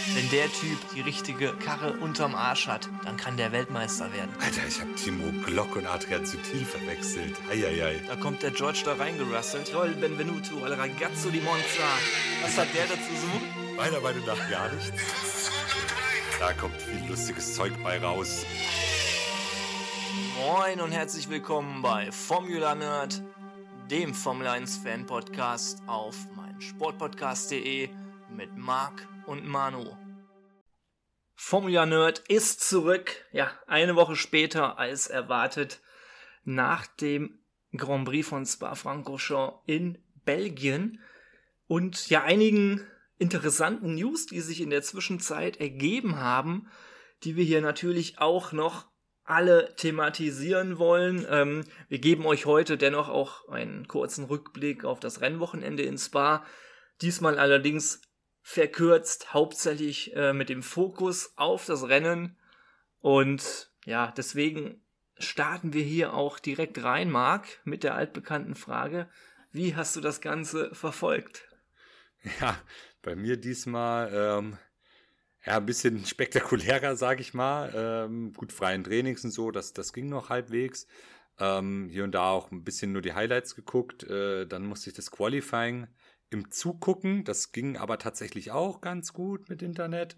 Wenn der Typ die richtige Karre unterm Arsch hat, dann kann der Weltmeister werden. Alter, ich hab Timo Glock und Adrian Sutil verwechselt. Eieiei. Da kommt der George da reingerasselt. Joel Benvenuto, al ragazzo di Monza. Was hat der dazu so? Meiner Meinung nach gar nichts. Da kommt viel lustiges Zeug bei raus. Moin und herzlich willkommen bei Formula Nerd, dem Formel 1 Fan Podcast auf meinsportpodcast.de mit Marc und Manu. Formula Nerd ist zurück, ja, eine Woche später als erwartet, nach dem Grand Prix von Spa-Francorchamps in Belgien und ja, einigen interessanten News, die sich in der Zwischenzeit ergeben haben, die wir hier natürlich auch noch alle thematisieren wollen. Wir geben euch heute dennoch auch einen kurzen Rückblick auf das Rennwochenende in Spa, diesmal allerdings verkürzt, hauptsächlich mit dem Fokus auf das Rennen. Und ja, deswegen starten wir hier auch direkt rein, Marc, mit der altbekannten Frage: Wie hast du das Ganze verfolgt? Ja, bei mir diesmal ein bisschen spektakulärer, sag ich mal. Gut, freien Trainings und so, das ging noch halbwegs. Hier und da auch ein bisschen nur die Highlights geguckt. Dann musste ich das Qualifying im Zug gucken. Das ging aber tatsächlich auch ganz gut mit Internet.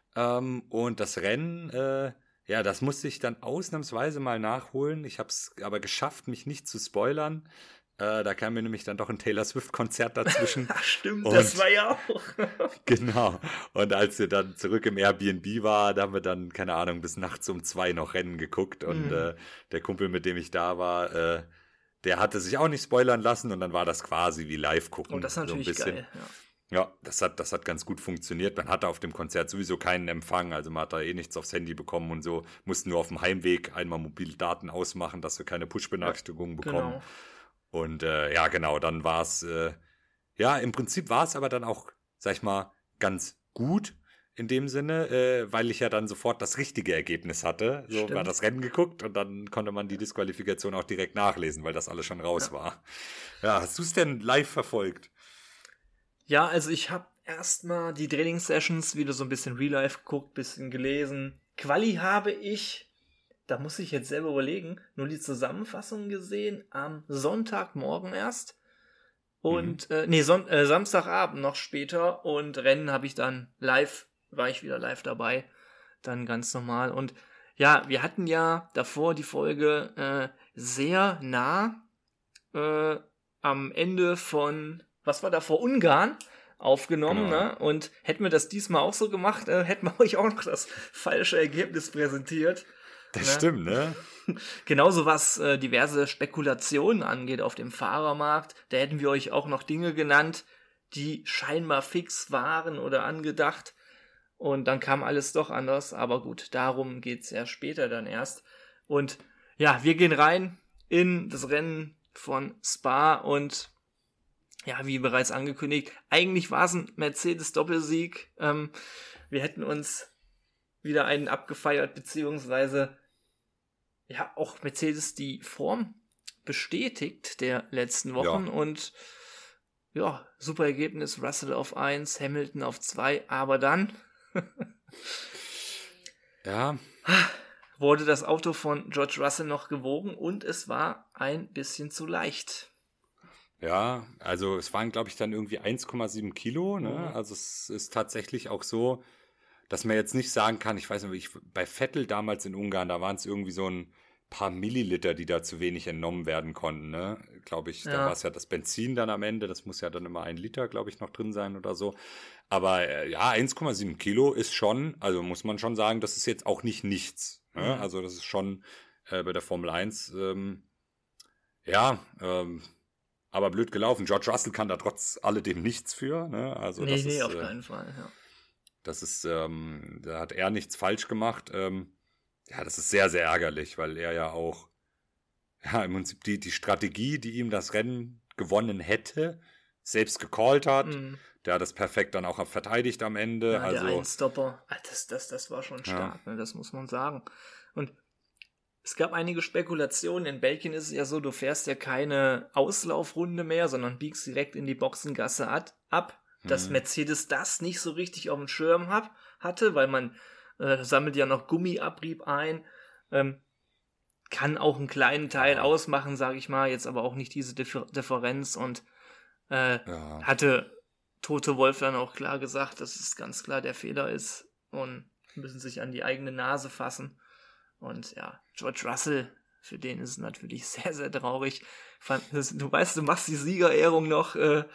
Und das Rennen, das musste ich dann ausnahmsweise mal nachholen. Ich habe es aber geschafft, mich nicht zu spoilern. Da kam mir nämlich dann doch ein Taylor Swift-Konzert dazwischen. Stimmt, und, das war ja auch. Genau. Und als wir dann zurück im Airbnb war, da haben wir dann, keine Ahnung, bis nachts um 2 noch Rennen geguckt. Und der Kumpel, mit dem ich da war, der hatte sich auch nicht spoilern lassen. Und dann war das quasi wie live gucken. Und das ist natürlich so ein bisschen geil, ja. Ja, das hat ganz gut funktioniert. Man hatte auf dem Konzert sowieso keinen Empfang, also man hat da nichts aufs Handy bekommen und so. Mussten nur auf dem Heimweg einmal mobile Daten ausmachen, dass wir keine Push-Benachrichtigungen bekommen. Genau. Und genau, dann war es, im Prinzip war es aber dann auch, sag ich mal, ganz gut in dem Sinne, weil ich ja dann sofort das richtige Ergebnis hatte. So war das Rennen geguckt und dann konnte man die Disqualifikation auch direkt nachlesen, weil das alles schon raus war. Ja, hast du es denn live verfolgt? Ja, also ich habe erstmal die Training-Sessions wieder so ein bisschen Real-Life geguckt, bisschen gelesen. Quali habe ich, da muss ich jetzt selber überlegen, nur die Zusammenfassung gesehen am Sonntagmorgen erst. Und, Samstagabend noch später. Und Rennen habe ich dann war ich wieder live dabei. Dann ganz normal. Und ja, wir hatten ja davor die Folge sehr nah am Ende von, was war da, vor Ungarn aufgenommen, genau. Ne? Und hätten wir das diesmal auch so gemacht, hätten wir euch auch noch das falsche Ergebnis präsentiert. Das stimmt, ne? Genauso was diverse Spekulationen angeht auf dem Fahrermarkt. Da hätten wir euch auch noch Dinge genannt, die scheinbar fix waren oder angedacht. Und dann kam alles doch anders. Aber gut, darum geht's ja später dann erst. Und ja, wir gehen rein in das Rennen von Spa und ja, wie bereits angekündigt, eigentlich war es ein Mercedes-Doppelsieg. Wir hätten uns wieder einen abgefeiert, beziehungsweise ja, auch Mercedes die Form bestätigt der letzten Wochen. Ja. Und ja, super Ergebnis, Russell auf 1, Hamilton auf 2, aber dann wurde das Auto von George Russell noch gewogen und es war ein bisschen zu leicht. Ja, also es waren, glaube ich, dann irgendwie 1,7 Kilo, ne? Also es ist tatsächlich auch so, dass man jetzt nicht sagen kann, ich weiß nicht, bei Vettel damals in Ungarn, da waren es irgendwie so ein paar Milliliter, die da zu wenig entnommen werden konnten, ne? Glaube ich, da war es ja das Benzin dann am Ende, das muss ja dann immer 1 Liter, glaube ich, noch drin sein oder so. Aber 1,7 Kilo ist schon, also muss man schon sagen, das ist jetzt auch nicht nichts, ne? Also das ist schon bei der Formel 1, aber blöd gelaufen. George Russell kann da trotz alledem nichts für, ne? Also das ist, auf keinen Fall, ja. Das ist, da hat er nichts falsch gemacht. Das ist sehr, sehr ärgerlich, weil er ja auch, im Prinzip die Strategie, die ihm das Rennen gewonnen hätte, selbst gecallt hat. Der hat das perfekt dann auch verteidigt am Ende. Ja, der Einstopper, das war schon stark, ne? Das muss man sagen. Und es gab einige Spekulationen. In Belgien ist es ja so, du fährst ja keine Auslaufrunde mehr, sondern biegst direkt in die Boxengasse ab. dass Mercedes das nicht so richtig auf dem Schirm hatte, weil man sammelt ja noch Gummiabrieb ein, kann auch einen kleinen Teil ausmachen, sage ich mal, jetzt aber auch nicht diese Differenz und hatte Toto Wolff dann auch klar gesagt, dass es ganz klar der Fehler ist und müssen sich an die eigene Nase fassen. Und ja, George Russell, für den ist es natürlich sehr, sehr traurig. Du weißt, du machst die Siegerehrung noch,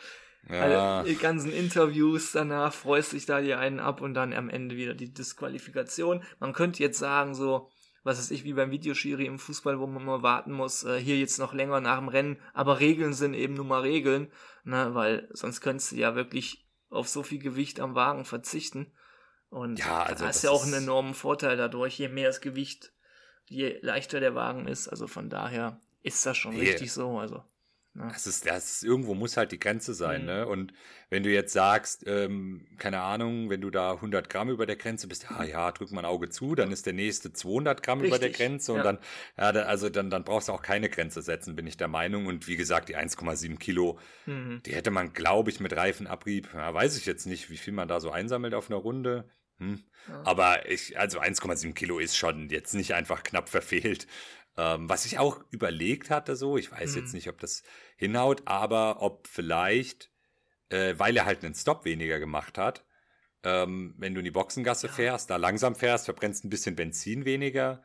die ganzen Interviews danach, freust dich da dir einen ab und dann am Ende wieder die Disqualifikation. Man könnte jetzt sagen, so, was weiß ich, wie beim Videoschiri im Fußball, wo man mal warten muss, hier jetzt noch länger nach dem Rennen, aber Regeln sind eben nun mal Regeln, ne, weil sonst könntest du ja wirklich auf so viel Gewicht am Wagen verzichten. Und also da hast du ja auch einen enormen Vorteil dadurch, je mehr das Gewicht, je leichter der Wagen ist. Also von daher ist das schon richtig so. Also, ne. Irgendwo muss halt die Grenze sein, ne? Und wenn du jetzt sagst, keine Ahnung, wenn du da 100 Gramm über der Grenze bist, drück mal ein Auge zu, dann ist der nächste 200 Gramm über der Grenze und dann brauchst du auch keine Grenze setzen, bin ich der Meinung. Und wie gesagt, die 1,7 Kilo, die hätte man, glaube ich, mit Reifenabrieb, weiß ich jetzt nicht, wie viel man da so einsammelt auf einer Runde. Aber 1,7 Kilo ist schon jetzt nicht einfach knapp verfehlt. Was ich auch überlegt hatte, so, ich weiß jetzt nicht, ob das hinhaut, aber ob vielleicht, weil er halt einen Stop weniger gemacht hat, wenn du in die Boxengasse fährst, da langsam fährst, verbrennst ein bisschen Benzin weniger.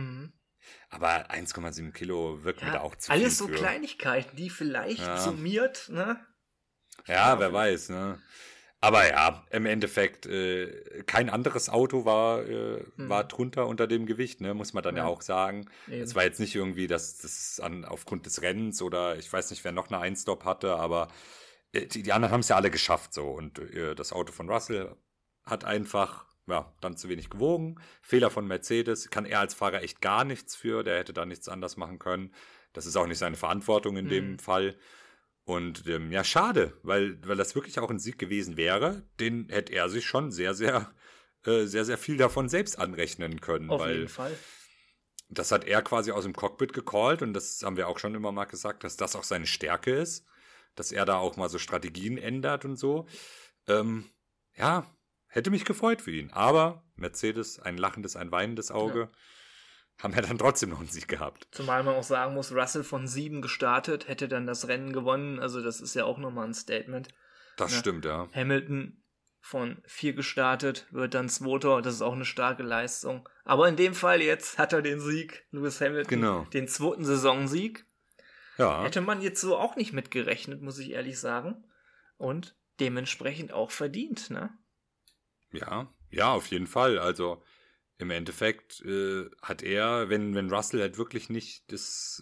Aber 1,7 Kilo wirkt mir da auch zu viel. Alles so Kleinigkeiten, die vielleicht summiert, ne? Ja, wer weiß, ne? Aber ja, im Endeffekt, kein anderes Auto war drunter unter dem Gewicht, ne, muss man dann ja auch sagen. Eben. Es war jetzt nicht irgendwie, dass das aufgrund des Rennens oder ich weiß nicht, wer noch eine Einstop hatte, aber die anderen haben es ja alle geschafft so. Und das Auto von Russell hat einfach dann zu wenig gewogen. Fehler von Mercedes, kann er als Fahrer echt gar nichts für, der hätte da nichts anders machen können. Das ist auch nicht seine Verantwortung in dem Fall. Und schade, weil das wirklich auch ein Sieg gewesen wäre, den hätte er sich schon sehr, sehr, sehr, sehr viel davon selbst anrechnen können. Auf jeden Fall. Das hat er quasi aus dem Cockpit gecallt und das haben wir auch schon immer mal gesagt, dass das auch seine Stärke ist, dass er da auch mal so Strategien ändert und so. Hätte mich gefreut für ihn. Aber Mercedes, ein lachendes, ein weinendes Auge. Ja. Haben wir dann trotzdem noch einen Sieg gehabt. Zumal man auch sagen muss, Russell von 7 gestartet, hätte dann das Rennen gewonnen. Also das ist ja auch nochmal ein Statement. Das stimmt, ja. Hamilton von 4 gestartet, wird dann Zweiter. Das ist auch eine starke Leistung. Aber in dem Fall jetzt hat er den Sieg, Lewis Hamilton, den 2. Saisonsieg. Ja. Hätte man jetzt so auch nicht mitgerechnet, muss ich ehrlich sagen. Und dementsprechend auch verdient, ne? Ja, auf jeden Fall. Also im Endeffekt hat er, wenn Russell halt wirklich nicht das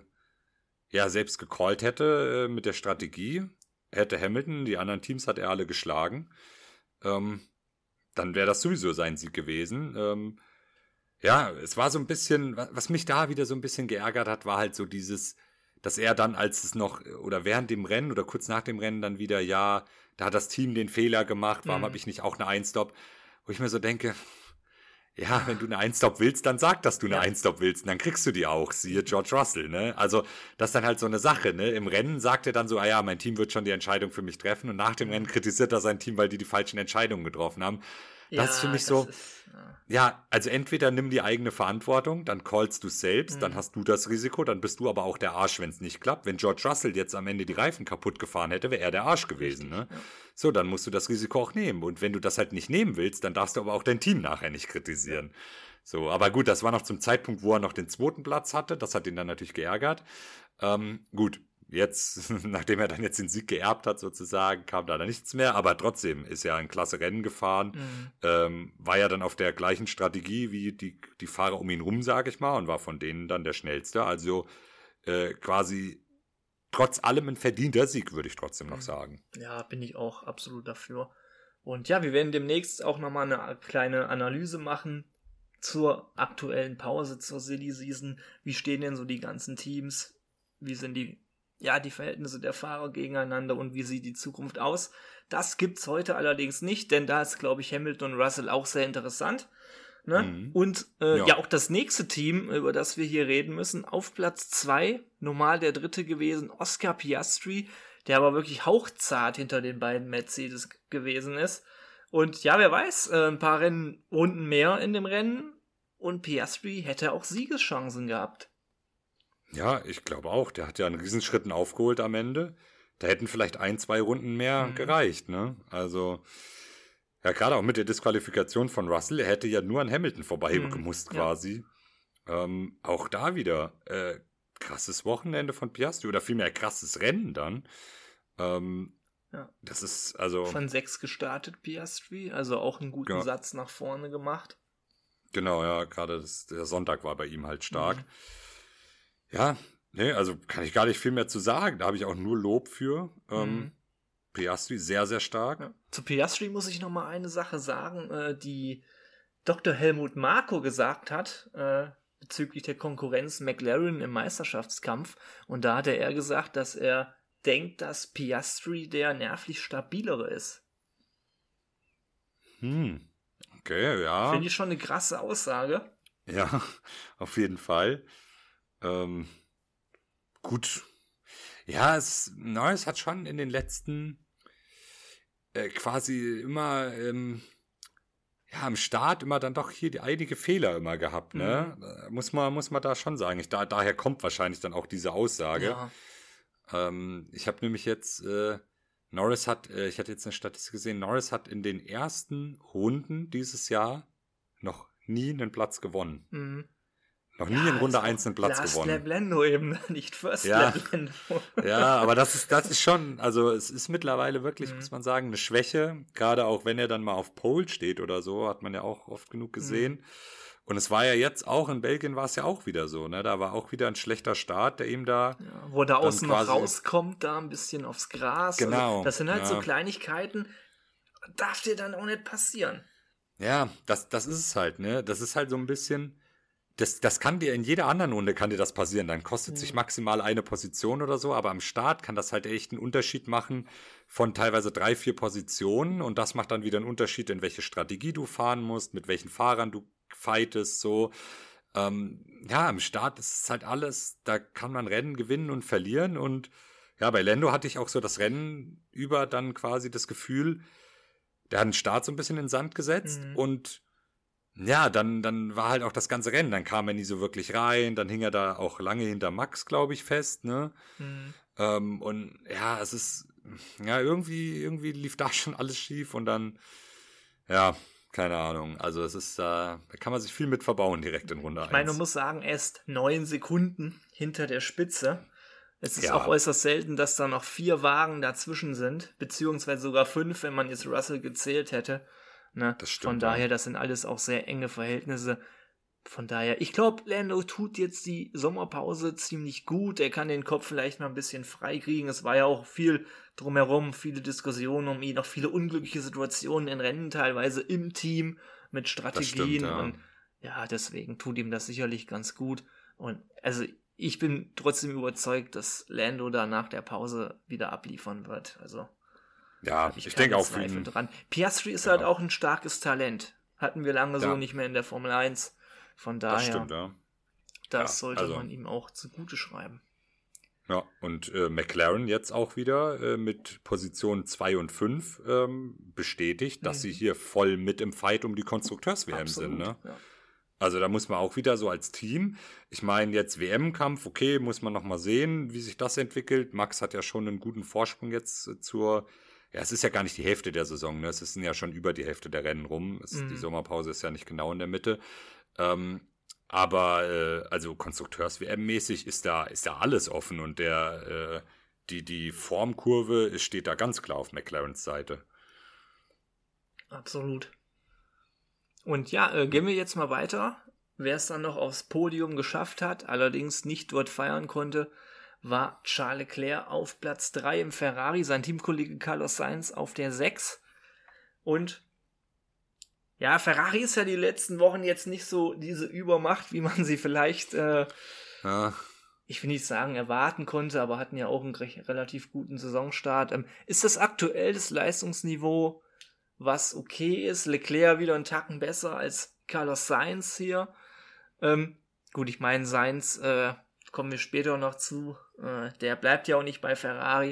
selbst gecallt hätte mit der Strategie, hätte Hamilton, die anderen Teams hat er alle geschlagen, dann wäre das sowieso sein Sieg gewesen. Es war so ein bisschen, was mich da wieder so ein bisschen geärgert hat, war halt so dieses, dass er dann, als es noch, oder während dem Rennen oder kurz nach dem Rennen dann wieder, da hat das Team den Fehler gemacht, warum habe ich nicht auch eine Einstop? Wo ich mir so denke, wenn du eine Einstop willst, dann sag, dass du eine Einstop willst und dann kriegst du die auch, siehe George Russell, ne? Also, das ist dann halt so eine Sache, ne? Im Rennen sagt er dann so, mein Team wird schon die Entscheidung für mich treffen und nach dem Rennen kritisiert er sein Team, weil die falschen Entscheidungen getroffen haben. Das ist für mich so, also entweder nimm die eigene Verantwortung, dann callst du selbst, dann hast du das Risiko, dann bist du aber auch der Arsch, wenn es nicht klappt. Wenn George Russell jetzt am Ende die Reifen kaputt gefahren hätte, wäre er der Arsch gewesen, ne? Ja. So, dann musst du das Risiko auch nehmen. Und wenn du das halt nicht nehmen willst, dann darfst du aber auch dein Team nachher nicht kritisieren. Ja. So, aber gut, das war noch zum Zeitpunkt, wo er noch den 2. Platz hatte. Das hat ihn dann natürlich geärgert. Gut. Jetzt, nachdem er dann jetzt den Sieg geerbt hat sozusagen, kam da nichts mehr, aber trotzdem ist er ein klasse Rennen gefahren, war ja dann auf der gleichen Strategie wie die Fahrer um ihn rum, sage ich mal, und war von denen dann der schnellste, also quasi trotz allem ein verdienter Sieg, würde ich trotzdem noch sagen. Ja, bin ich auch absolut dafür. Und ja, wir werden demnächst auch nochmal eine kleine Analyse machen zur aktuellen Pause, zur Silly Season. Wie stehen denn so die ganzen Teams? Wie sind die Verhältnisse der Fahrer gegeneinander und wie sieht die Zukunft aus? Das gibt's heute allerdings nicht, denn da ist, glaube ich, Hamilton und Russell auch sehr interessant. Ne? Und auch das nächste Team, über das wir hier reden müssen, auf Platz 2, normal der 3. gewesen, Oscar Piastri, der aber wirklich hauchzart hinter den beiden Mercedes gewesen ist. Und ja, wer weiß, ein paar Runden mehr in dem Rennen und Piastri hätte auch Siegeschancen gehabt. Ja, ich glaube auch. Der hat ja einen Riesenschritten aufgeholt am Ende. Da hätten vielleicht 1-2 Runden mehr gereicht, ne? Also, ja, gerade auch mit der Disqualifikation von Russell, er hätte ja nur an Hamilton vorbei gemusst quasi. Auch da wieder krasses Wochenende von Piastri oder vielmehr krasses Rennen dann. Das ist also... Von 6 gestartet Piastri, also auch einen guten Satz nach vorne gemacht. Genau, ja, gerade der Sonntag war bei ihm halt stark. Ja, nee, also kann ich gar nicht viel mehr zu sagen. Da habe ich auch nur Lob für. Piastri sehr, sehr stark. Ja. Zu Piastri muss ich noch mal eine Sache sagen, die Dr. Helmut Marko gesagt hat, bezüglich der Konkurrenz McLaren im Meisterschaftskampf. Und da hatte er gesagt, dass er denkt, dass Piastri der nervlich stabilere ist. Okay, ja. Finde ich schon eine krasse Aussage. Ja, auf jeden Fall. Gut. Ja, Norris hat schon in den letzten quasi immer am Start immer dann doch hier einige Fehler immer gehabt, ne? Muss man da schon sagen. Daher kommt wahrscheinlich dann auch diese Aussage. Ja. Ich habe nämlich jetzt Norris hat, ich hatte jetzt eine Statistik gesehen, Norris hat in den ersten Runden dieses Jahr noch nie einen Platz gewonnen. Noch nie in Runde 1 einen Platz gewonnen. Last Lap Lando eben, nicht First Lap Lando. Ja, aber das ist schon, also es ist mittlerweile wirklich, muss man sagen, eine Schwäche. Gerade auch, wenn er dann mal auf Pole steht oder so, hat man ja auch oft genug gesehen. Und es war ja jetzt auch, in Belgien war es ja auch wieder so, ne? Da war auch wieder ein schlechter Start, der ihm da... Ja, wo er außen noch rauskommt, da ein bisschen aufs Gras. Genau. Also das sind halt so Kleinigkeiten, darf dir dann auch nicht passieren. Ja, das ist es halt, ne? Das ist halt so ein bisschen... Das kann dir in jeder anderen Runde kann dir das passieren. Dann kostet sich maximal eine Position oder so, aber am Start kann das halt echt einen Unterschied machen von teilweise 3-4 Positionen und das macht dann wieder einen Unterschied, in welche Strategie du fahren musst, mit welchen Fahrern du fightest, so. Am Start ist es halt alles, da kann man Rennen gewinnen und verlieren und ja, bei Lando hatte ich auch so das Rennen über dann quasi das Gefühl, der hat den Start so ein bisschen in den Sand gesetzt und ja, dann war halt auch das ganze Rennen, dann kam er nie so wirklich rein, dann hing er da auch lange hinter Max, glaube ich, fest, ne? Und ja, es ist, ja, irgendwie lief da schon alles schief und dann, ja, keine Ahnung, also es ist, da kann man sich viel mit verbauen direkt in Runde 1. Ich meine, man muss sagen, erst 9 Sekunden hinter der Spitze. Es ist auch äußerst selten, dass da noch 4 Wagen dazwischen sind, beziehungsweise sogar 5, wenn man jetzt Russell gezählt hätte. Ne? Das stimmt, von daher, das sind alles auch sehr enge Verhältnisse. Von daher, ich glaube, Lando tut jetzt die Sommerpause ziemlich gut. Er kann den Kopf vielleicht mal ein bisschen frei kriegen. Es war ja auch viel drumherum, viele Diskussionen um ihn, auch viele unglückliche Situationen in Rennen, teilweise im Team mit Strategien. Das stimmt, und ja, deswegen tut ihm das sicherlich ganz gut. Und also ich bin trotzdem überzeugt, dass Lando da nach der Pause wieder abliefern wird. Also ja, ich denke auch für ihn dran. Piastri ist halt auch ein starkes Talent. Hatten wir lange so nicht mehr in der Formel 1. Von daher, das stimmt, ja. Das sollte man ihm auch zugute schreiben. Ja, und McLaren jetzt auch wieder mit Position 2 und 5 bestätigt, dass sie hier voll mit im Fight um die Konstrukteurs-WM sind. Ne? Ja. Also da muss man auch wieder so als Team, ich meine jetzt WM-Kampf, okay, muss man noch mal sehen, wie sich das entwickelt. Max hat ja schon einen guten Vorsprung jetzt es ist ja gar nicht die Hälfte der Saison, ne? Es sind ja schon über die Hälfte der Rennen rum. Die Sommerpause ist ja nicht genau in der Mitte. Aber also Konstrukteurs-WM-mäßig ist da alles offen und die Formkurve steht da ganz klar auf McLarens Seite. Absolut. Und ja, gehen wir jetzt mal weiter. Wer es dann noch aufs Podium geschafft hat, allerdings nicht dort feiern konnte, war Charles Leclerc auf Platz 3 im Ferrari, sein Teamkollege Carlos Sainz auf der 6. Und ja, Ferrari ist ja die letzten Wochen jetzt nicht so diese Übermacht, wie man sie vielleicht, ich will nicht sagen erwarten konnte, aber hatten ja auch einen relativ guten Saisonstart. Ist das aktuell das Leistungsniveau, was okay ist? Leclerc wieder einen Tacken besser als Carlos Sainz hier. Gut, ich meine, Sainz kommen wir später noch zu. Der bleibt ja auch nicht bei Ferrari.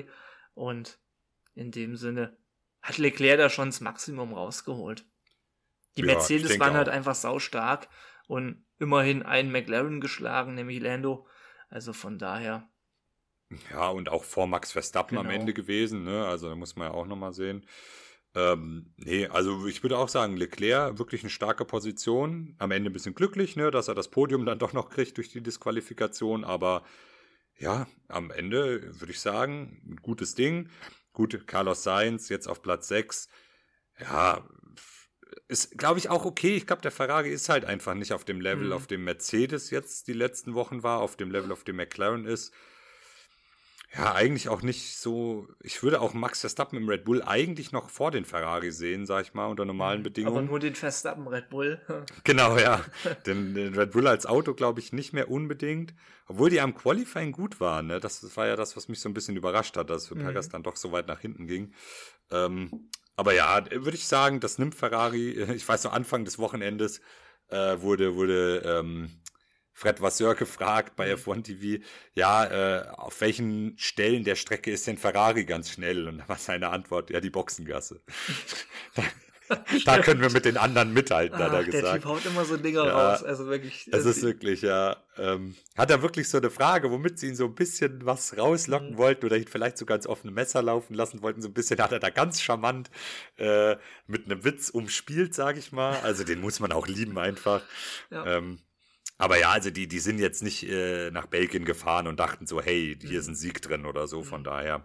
Und in dem Sinne hat Leclerc da schon das Maximum rausgeholt. Die Mercedes waren halt einfach saustark und immerhin einen McLaren geschlagen, nämlich Lando. Also von daher. Ja, und auch vor Max Verstappen am Ende gewesen, ne? Also da muss man ja auch nochmal sehen. Nee, also ich würde auch sagen, Leclerc wirklich eine starke Position. Am Ende ein bisschen glücklich, ne, dass er das Podium dann doch noch kriegt durch die Disqualifikation. Aber ja, am Ende würde ich sagen, ein gutes Ding. Gut, Carlos Sainz jetzt auf Platz 6. Ja, ist, glaube ich, auch okay. Ich glaube, der Ferrari ist halt einfach nicht auf dem Level, auf dem Mercedes jetzt die letzten Wochen war, auf dem Level, auf dem McLaren ist. Ja, eigentlich auch nicht so. Ich würde auch Max Verstappen im Red Bull eigentlich noch vor den Ferrari sehen, sag ich mal, unter normalen Bedingungen. Aber nur den Verstappen Red Bull. Genau, ja. Den Red Bull als Auto, glaube ich, nicht mehr unbedingt. Obwohl die am Qualifying gut waren. Ne? Das war ja das, was mich so ein bisschen überrascht hat, dass für Perez dann doch so weit nach hinten ging. Aber ja, würde ich sagen, das nimmt Ferrari. Ich weiß noch, Anfang des Wochenendes wurde Fred Vasseur gefragt bei F1 TV, ja, auf welchen Stellen der Strecke ist denn Ferrari ganz schnell? Und da war seine Antwort, ja, die Boxengasse. Da können wir mit den anderen mithalten, hat er gesagt. Der Typ haut immer so Dinger raus, also wirklich. Es ist wirklich, ja. Hat er wirklich so eine Frage, womit sie ihn so ein bisschen was rauslocken wollten oder ihn vielleicht sogar ins offene Messer laufen lassen wollten, so ein bisschen, hat er da ganz charmant mit einem Witz umspielt, sage ich mal. Also den muss man auch lieben einfach. Ja. Aber ja, also die sind jetzt nicht nach Belgien gefahren und dachten so, hey, hier ist ein Sieg drin oder so. Von daher,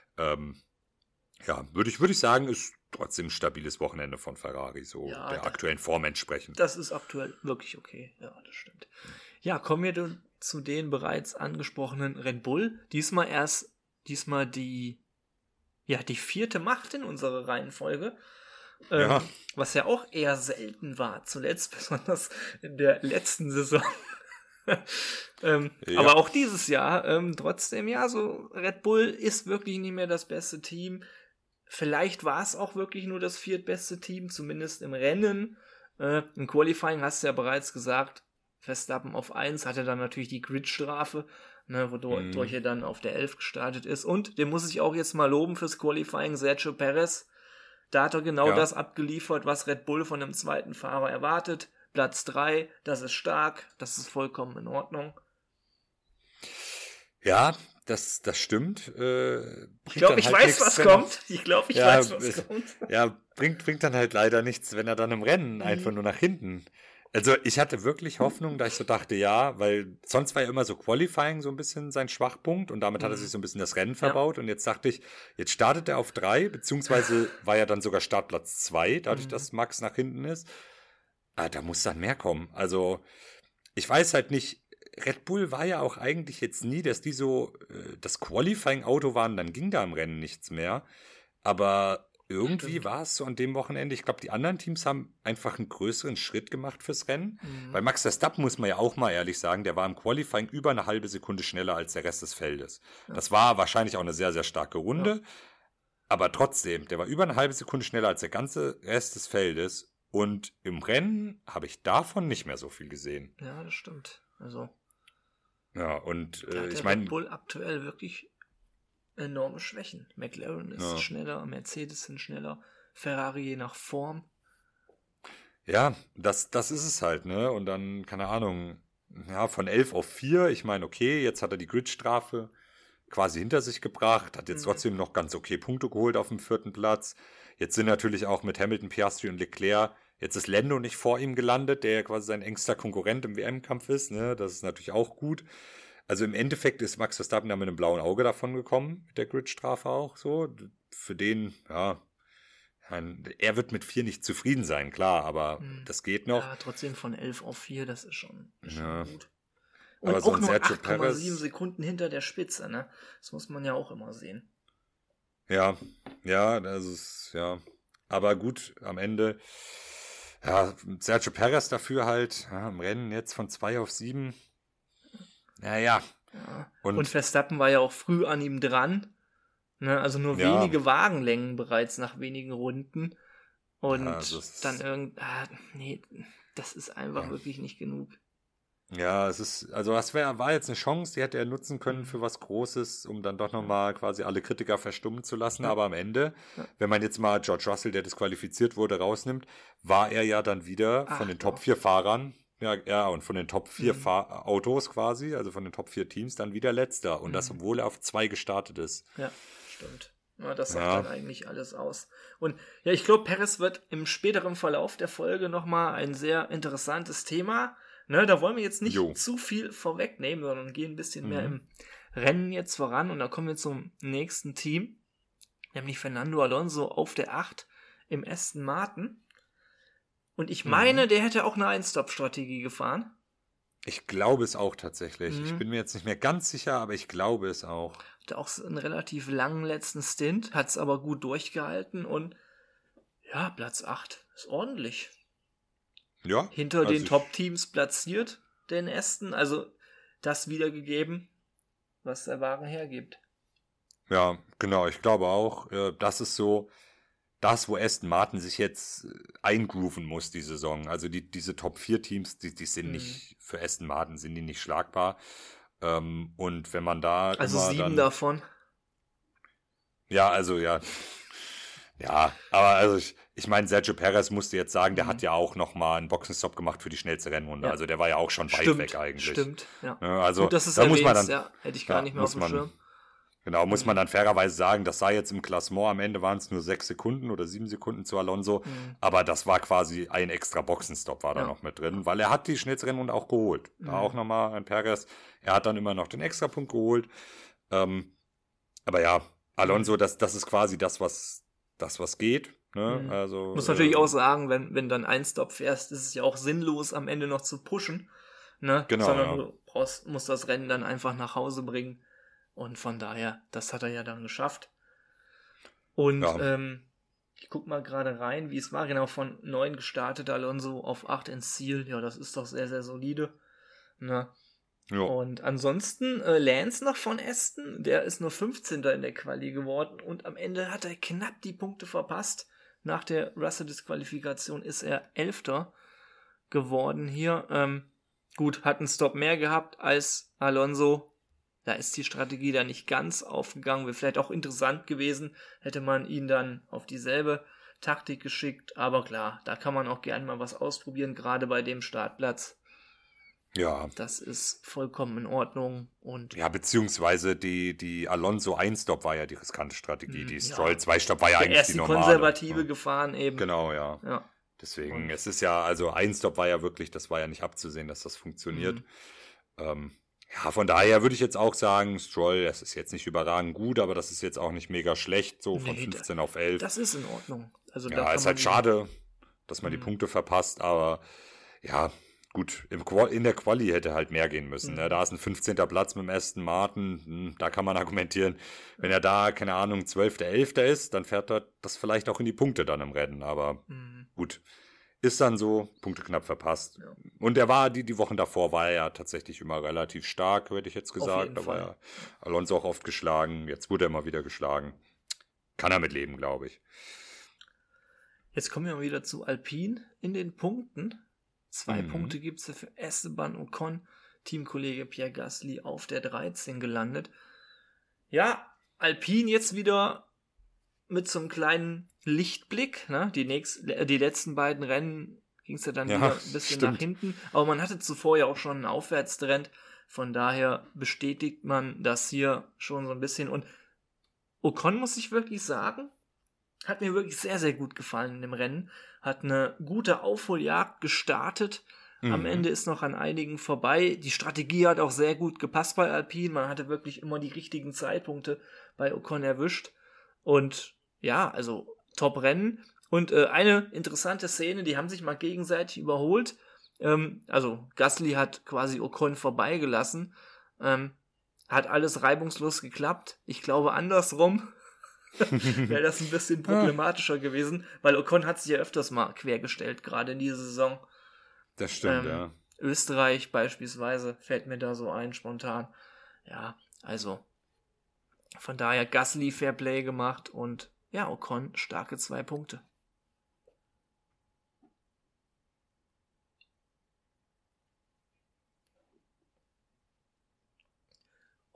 ja, würde ich sagen, ist trotzdem ein stabiles Wochenende von Ferrari, so ja, der aktuellen Form entsprechend. Das ist aktuell wirklich okay. Ja, das stimmt. Ja, kommen wir zu den bereits angesprochenen Red Bull. Diesmal die 4. Macht in unserer Reihenfolge. Was ja auch eher selten war, zuletzt, besonders in der letzten Saison. Aber auch dieses Jahr, trotzdem, ja, so Red Bull ist wirklich nicht mehr das beste Team. Vielleicht war es auch wirklich nur das 4. beste Team, zumindest im Rennen. Im Qualifying hast du ja bereits gesagt, Verstappen auf 1, hatte dann natürlich die Gridstrafe, ne, wodurch er dann auf der 11 gestartet ist. Und den muss ich auch jetzt mal loben fürs Qualifying, Sergio Perez. Da hat er genau das abgeliefert, was Red Bull von einem zweiten Fahrer erwartet. Platz 3, das ist stark, das ist vollkommen in Ordnung. Ja, das stimmt. Ich glaube, ich weiß, was kommt. Ja, bringt dann halt leider nichts, wenn er dann im Rennen einfach nur nach hinten. Also ich hatte wirklich Hoffnung, da ich so dachte, ja, weil sonst war ja immer so Qualifying so ein bisschen sein Schwachpunkt und damit hat er sich so ein bisschen das Rennen verbaut und jetzt dachte ich, jetzt startet er auf 3, beziehungsweise war ja dann sogar Startplatz 2, dadurch, dass Max nach hinten ist. Da muss dann mehr kommen. Also ich weiß halt nicht, Red Bull war ja auch eigentlich jetzt nie, dass die so das Qualifying-Auto waren, dann ging da im Rennen nichts mehr. Aber irgendwie war es so an dem Wochenende, ich glaube, die anderen Teams haben einfach einen größeren Schritt gemacht fürs Rennen. Weil Max Verstappen, muss man ja auch mal ehrlich sagen, der war im Qualifying über eine halbe Sekunde schneller als der Rest des Feldes. Ja. Das war wahrscheinlich auch eine sehr, sehr starke Runde. Ja. Aber trotzdem, der war über eine halbe Sekunde schneller als der ganze Rest des Feldes. Und im Rennen habe ich davon nicht mehr so viel gesehen. Ja, das stimmt. Also. Ja, und ich meine. Red Bull aktuell wirklich enorme Schwächen. McLaren ist schneller, Mercedes sind schneller, Ferrari je nach Form. Ja, das ist es halt, ne? Und dann, keine Ahnung, ja, von 11 auf 4, ich meine, okay, jetzt hat er die Gridstrafe quasi hinter sich gebracht, hat jetzt trotzdem noch ganz okay Punkte geholt auf dem 4. Platz. Jetzt sind natürlich auch mit Hamilton, Piastri und Leclerc, jetzt ist Lando nicht vor ihm gelandet, der ja quasi sein engster Konkurrent im WM-Kampf ist, ne? Das ist natürlich auch gut. Also im Endeffekt ist Max Verstappen da mit einem blauen Auge davon gekommen, mit der Gridstrafe auch so. Für den, ja, er wird mit 4 nicht zufrieden sein, klar, aber das geht noch. Ja, trotzdem von 11 auf 4, das ist schon gut. Und aber auch so ein nur Sergio 8,7 Sekunden hinter der Spitze, ne? Das muss man ja auch immer sehen. Ja, das ist, ja. Aber gut, am Ende, ja, Sergio Perez dafür halt, ja, im Rennen jetzt von 2 auf 7. Naja. Ja. Und Verstappen war ja auch früh an ihm dran. Ne? Also nur wenige Wagenlängen bereits nach wenigen Runden. Und dann nee, das ist einfach wirklich nicht genug. Ja, also war jetzt eine Chance, die hätte er nutzen können für was Großes, um dann doch nochmal quasi alle Kritiker verstummen zu lassen. Aber am Ende, wenn man jetzt mal George Russell, der disqualifiziert wurde, rausnimmt, war er ja dann wieder von den Top 4 Fahrern, ja, und von den Top 4 Autos quasi, also von den Top 4 Teams, dann wieder Letzter. Und das, obwohl er auf 2 gestartet ist. Ja, stimmt. Ja, das sagt dann eigentlich alles aus. Und ja, ich glaube, Perez wird im späteren Verlauf der Folge nochmal ein sehr interessantes Thema. Ne, da wollen wir jetzt nicht zu viel vorwegnehmen, sondern gehen ein bisschen mehr im Rennen jetzt voran. Und da kommen wir zum nächsten Team, nämlich Fernando Alonso auf der 8 im Aston Martin. Und ich meine, der hätte auch eine Ein-Stop-Strategie gefahren. Ich glaube es auch tatsächlich. Ich bin mir jetzt nicht mehr ganz sicher, aber ich glaube es auch. Hatte auch einen relativ langen letzten Stint, hat es aber gut durchgehalten und ja, Platz 8 ist ordentlich. Ja. Hinter den Top-Teams platziert, den Aston, also das wiedergegeben, was der Wagen hergibt. Ja, genau, ich glaube auch, das ist so das, wo Aston Martin sich jetzt eingrooven muss, die Saison. Also diese Top-4-Teams, die sind nicht, für Aston Martin sind die nicht schlagbar. Und wenn man da also 7 davon. Ja, also ja. Ja, aber also ich meine, Sergio Perez musste jetzt sagen, der hat ja auch nochmal einen Boxenstopp gemacht für die schnellste Rennrunde. Ja. Also der war ja auch schon weit weg eigentlich. Stimmt, ja. Also gut, dass es da muss man dann, hätte ich gar nicht mehr auf dem Schirm. Genau, muss man dann fairerweise sagen, das sah jetzt im Klassement, am Ende waren es nur 6 Sekunden oder 7 Sekunden zu Alonso, aber das war quasi ein extra Boxenstopp war da noch mit drin, weil er hat die schnellste Rennrunde auch geholt. Da auch nochmal ein Perez, er hat dann immer noch den Extrapunkt geholt. Aber ja, Alonso, das ist quasi das, was geht. Ne? Also, muss natürlich auch sagen, wenn dann ein Stop fährst, ist es ja auch sinnlos, am Ende noch zu pushen. Ne? Genau, sondern du musst das Rennen dann einfach nach Hause bringen. Und von daher, das hat er ja dann geschafft. Und ich guck mal gerade rein, wie es war. Genau, von 9 gestartet, Alonso auf 8 ins Ziel. Ja, das ist doch sehr, sehr solide. Ne? Ja. Und ansonsten Lance noch von Aston, der ist nur 15. in der Quali geworden und am Ende hat er knapp die Punkte verpasst. Nach der Russell-Disqualifikation ist er 11. geworden hier. Gut, hat einen Stop mehr gehabt als Alonso. Da ist die Strategie dann nicht ganz aufgegangen. Wäre vielleicht auch interessant gewesen, hätte man ihn dann auf dieselbe Taktik geschickt. Aber klar, da kann man auch gerne mal was ausprobieren, gerade bei dem Startplatz. Ja. Das ist vollkommen in Ordnung. Und ja, beziehungsweise die Alonso 1-Stop war ja die riskante Strategie. Die Stroll 2-Stop war ja eigentlich die normale. Konservative gefahren eben. Genau, ja. Deswegen, es ist ja, also 1-Stop war ja wirklich, das war ja nicht abzusehen, dass das funktioniert. Ja, von daher würde ich jetzt auch sagen, Stroll, das ist jetzt nicht überragend gut, aber das ist jetzt auch nicht mega schlecht, so von 15 auf 11. Das ist in Ordnung. Also ja, ist halt schade, dass man die Punkte verpasst, aber ja, gut, in der Quali hätte halt mehr gehen müssen. Ne? Da ist ein 15. Platz mit dem Aston Martin, da kann man argumentieren, wenn er da, keine Ahnung, 12., 11. ist, dann fährt er das vielleicht auch in die Punkte dann im Rennen, aber gut. Ist dann so, Punkte knapp verpasst. Ja. Und er war, die Wochen davor war er ja tatsächlich immer relativ stark, hätte ich jetzt gesagt. Da war ja Alonso auch oft geschlagen. Jetzt wurde er mal wieder geschlagen. Kann er mit leben, glaube ich. Jetzt kommen wir mal wieder zu Alpine in den Punkten. 2 Punkte gibt es für Esteban Ocon, Teamkollege Pierre Gasly auf der 13 gelandet. Ja, Alpine jetzt wieder mit so einem kleinen Lichtblick, ne? Die letzten beiden Rennen ging es ja dann wieder ein bisschen nach hinten, aber man hatte zuvor ja auch schon einen Aufwärtstrend, von daher bestätigt man das hier schon so ein bisschen und Ocon, muss ich wirklich sagen, hat mir wirklich sehr, sehr gut gefallen in dem Rennen, hat eine gute Aufholjagd gestartet, am Ende ist noch an einigen vorbei, die Strategie hat auch sehr gut gepasst bei Alpine, man hatte wirklich immer die richtigen Zeitpunkte bei Ocon erwischt und ja, also Top-Rennen. Und eine interessante Szene, die haben sich mal gegenseitig überholt. Also Gasly hat quasi Ocon vorbeigelassen. Hat alles reibungslos geklappt. Ich glaube, andersrum wäre das ein bisschen problematischer gewesen, weil Ocon hat sich ja öfters mal quergestellt, gerade in dieser Saison. Das stimmt, ja. Österreich beispielsweise fällt mir da so ein, spontan. Ja, also von daher Gasly Fairplay gemacht und ja, Ocon, starke 2 Punkte.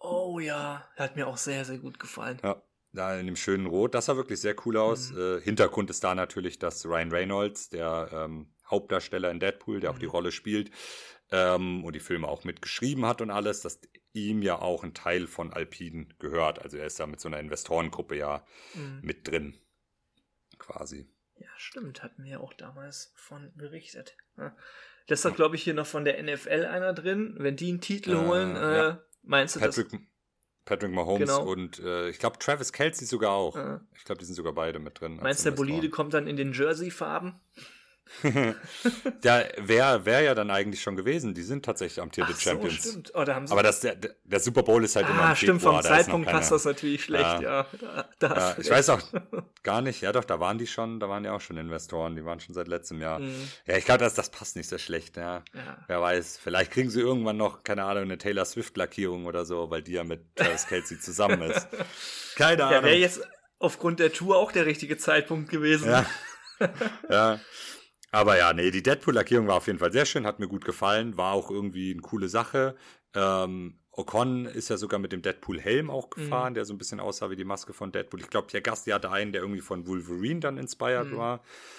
Oh ja, hat mir auch sehr, sehr gut gefallen. Ja, da in dem schönen Rot, das sah wirklich sehr cool aus. Hintergrund ist da natürlich, dass Ryan Reynolds, der Hauptdarsteller in Deadpool, der auch die Rolle spielt und die Filme auch mitgeschrieben hat und alles, dass ihm ja auch ein Teil von Alpine gehört. Also er ist da mit so einer Investorengruppe ja mit drin, quasi. Ja, stimmt, hatten wir ja auch damals von berichtet. Ja. Das ist doch, glaube ich, hier noch von der NFL einer drin. Wenn die einen Titel holen, ja. meinst du Patrick Mahomes Genau. und ich glaube Travis Kelce sogar auch. Ich glaube, die sind sogar beide mit drin. Meinst du, der Bolide kommt dann in den Jersey-Farben? Der wäre ja dann eigentlich schon gewesen. Die sind tatsächlich amtierte Champions. Stimmt. Oh, da haben sie aber der Super Bowl ist halt immer im stimmt, Februar. vom Zeitpunkt passt das natürlich schlecht, ja. Ja, ich weiß auch gar nicht. Ja doch, da waren ja auch schon Investoren. Die waren schon seit letztem Jahr. Ja, ich glaube, das passt nicht so schlecht. Ja. Wer weiß, vielleicht kriegen sie irgendwann noch, keine Ahnung, eine Taylor Swift-Lackierung oder so, weil die ja mit Travis Kelce zusammen ist. Keine Ahnung. Ja, wäre jetzt aufgrund der Tour auch der richtige Zeitpunkt gewesen. Ja. Ja. Aber ja, nee, die Deadpool-Lackierung war auf jeden Fall sehr schön, hat mir gut gefallen, war auch irgendwie eine coole Sache. Ocon ist ja sogar mit dem Deadpool-Helm auch gefahren, der so ein bisschen aussah wie die Maske von Deadpool. Ich glaube, Pierre Gasly hatte einen, der irgendwie von Wolverine dann inspired war.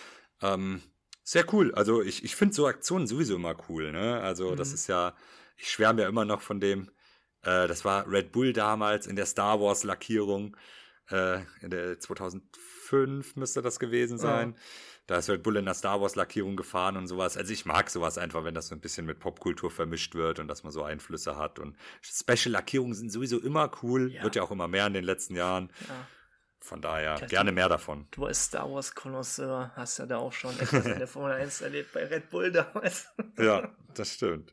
Sehr cool. Also ich finde so Aktionen sowieso immer cool, ne? Also das ist ja, ich schwärme ja immer noch von dem, das war Red Bull damals in der Star Wars-Lackierung, in der 2005 müsste das gewesen sein. Da ist Red Bull in der Star Wars Lackierung gefahren und sowas. Also ich mag sowas einfach, wenn das so ein bisschen mit Popkultur vermischt wird und dass man so Einflüsse hat. Und Special Lackierungen sind sowieso immer cool. Ja. Wird ja auch immer mehr in den letzten Jahren. Ja. Von daher gerne mehr davon. Du als Star Wars Connoisseur hast ja da auch schon etwas in der Formel 1 erlebt bei Red Bull damals. Ja, das stimmt.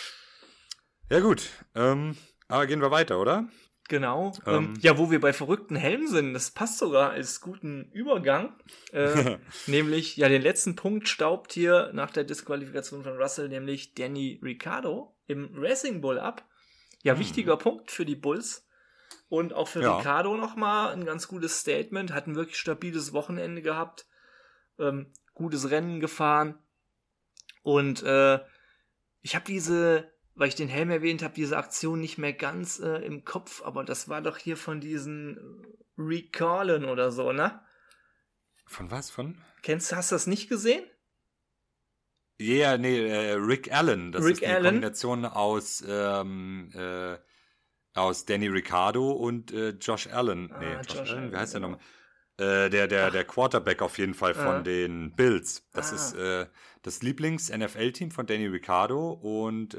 Ja gut, aber gehen wir weiter, oder? Genau. Ja, wo wir bei verrückten Helmen sind, das passt sogar als guten Übergang. Nämlich, ja, den letzten Punkt staubt hier nach der Disqualifikation von Russell, nämlich Danny Ricciardo im Racing Bull ab. Ja, wichtiger Punkt für die Bulls. Und auch für Ricciardo nochmal ein ganz gutes Statement. Hat ein wirklich stabiles Wochenende gehabt. Gutes Rennen gefahren. Und ich habe weil ich den Helm erwähnt habe, diese Aktion nicht mehr ganz im Kopf, aber das war doch hier von diesen Recallen oder so, ne? Von was? Hast du das nicht gesehen? Ja, nee, Rick Allen. Das ist die Kombination aus Danny Ricciardo und Josh Allen. Josh Allen, wie heißt der nochmal? Der Quarterback auf jeden Fall von den Bills. Das ist das Lieblings-NFL-Team von Danny Ricciardo und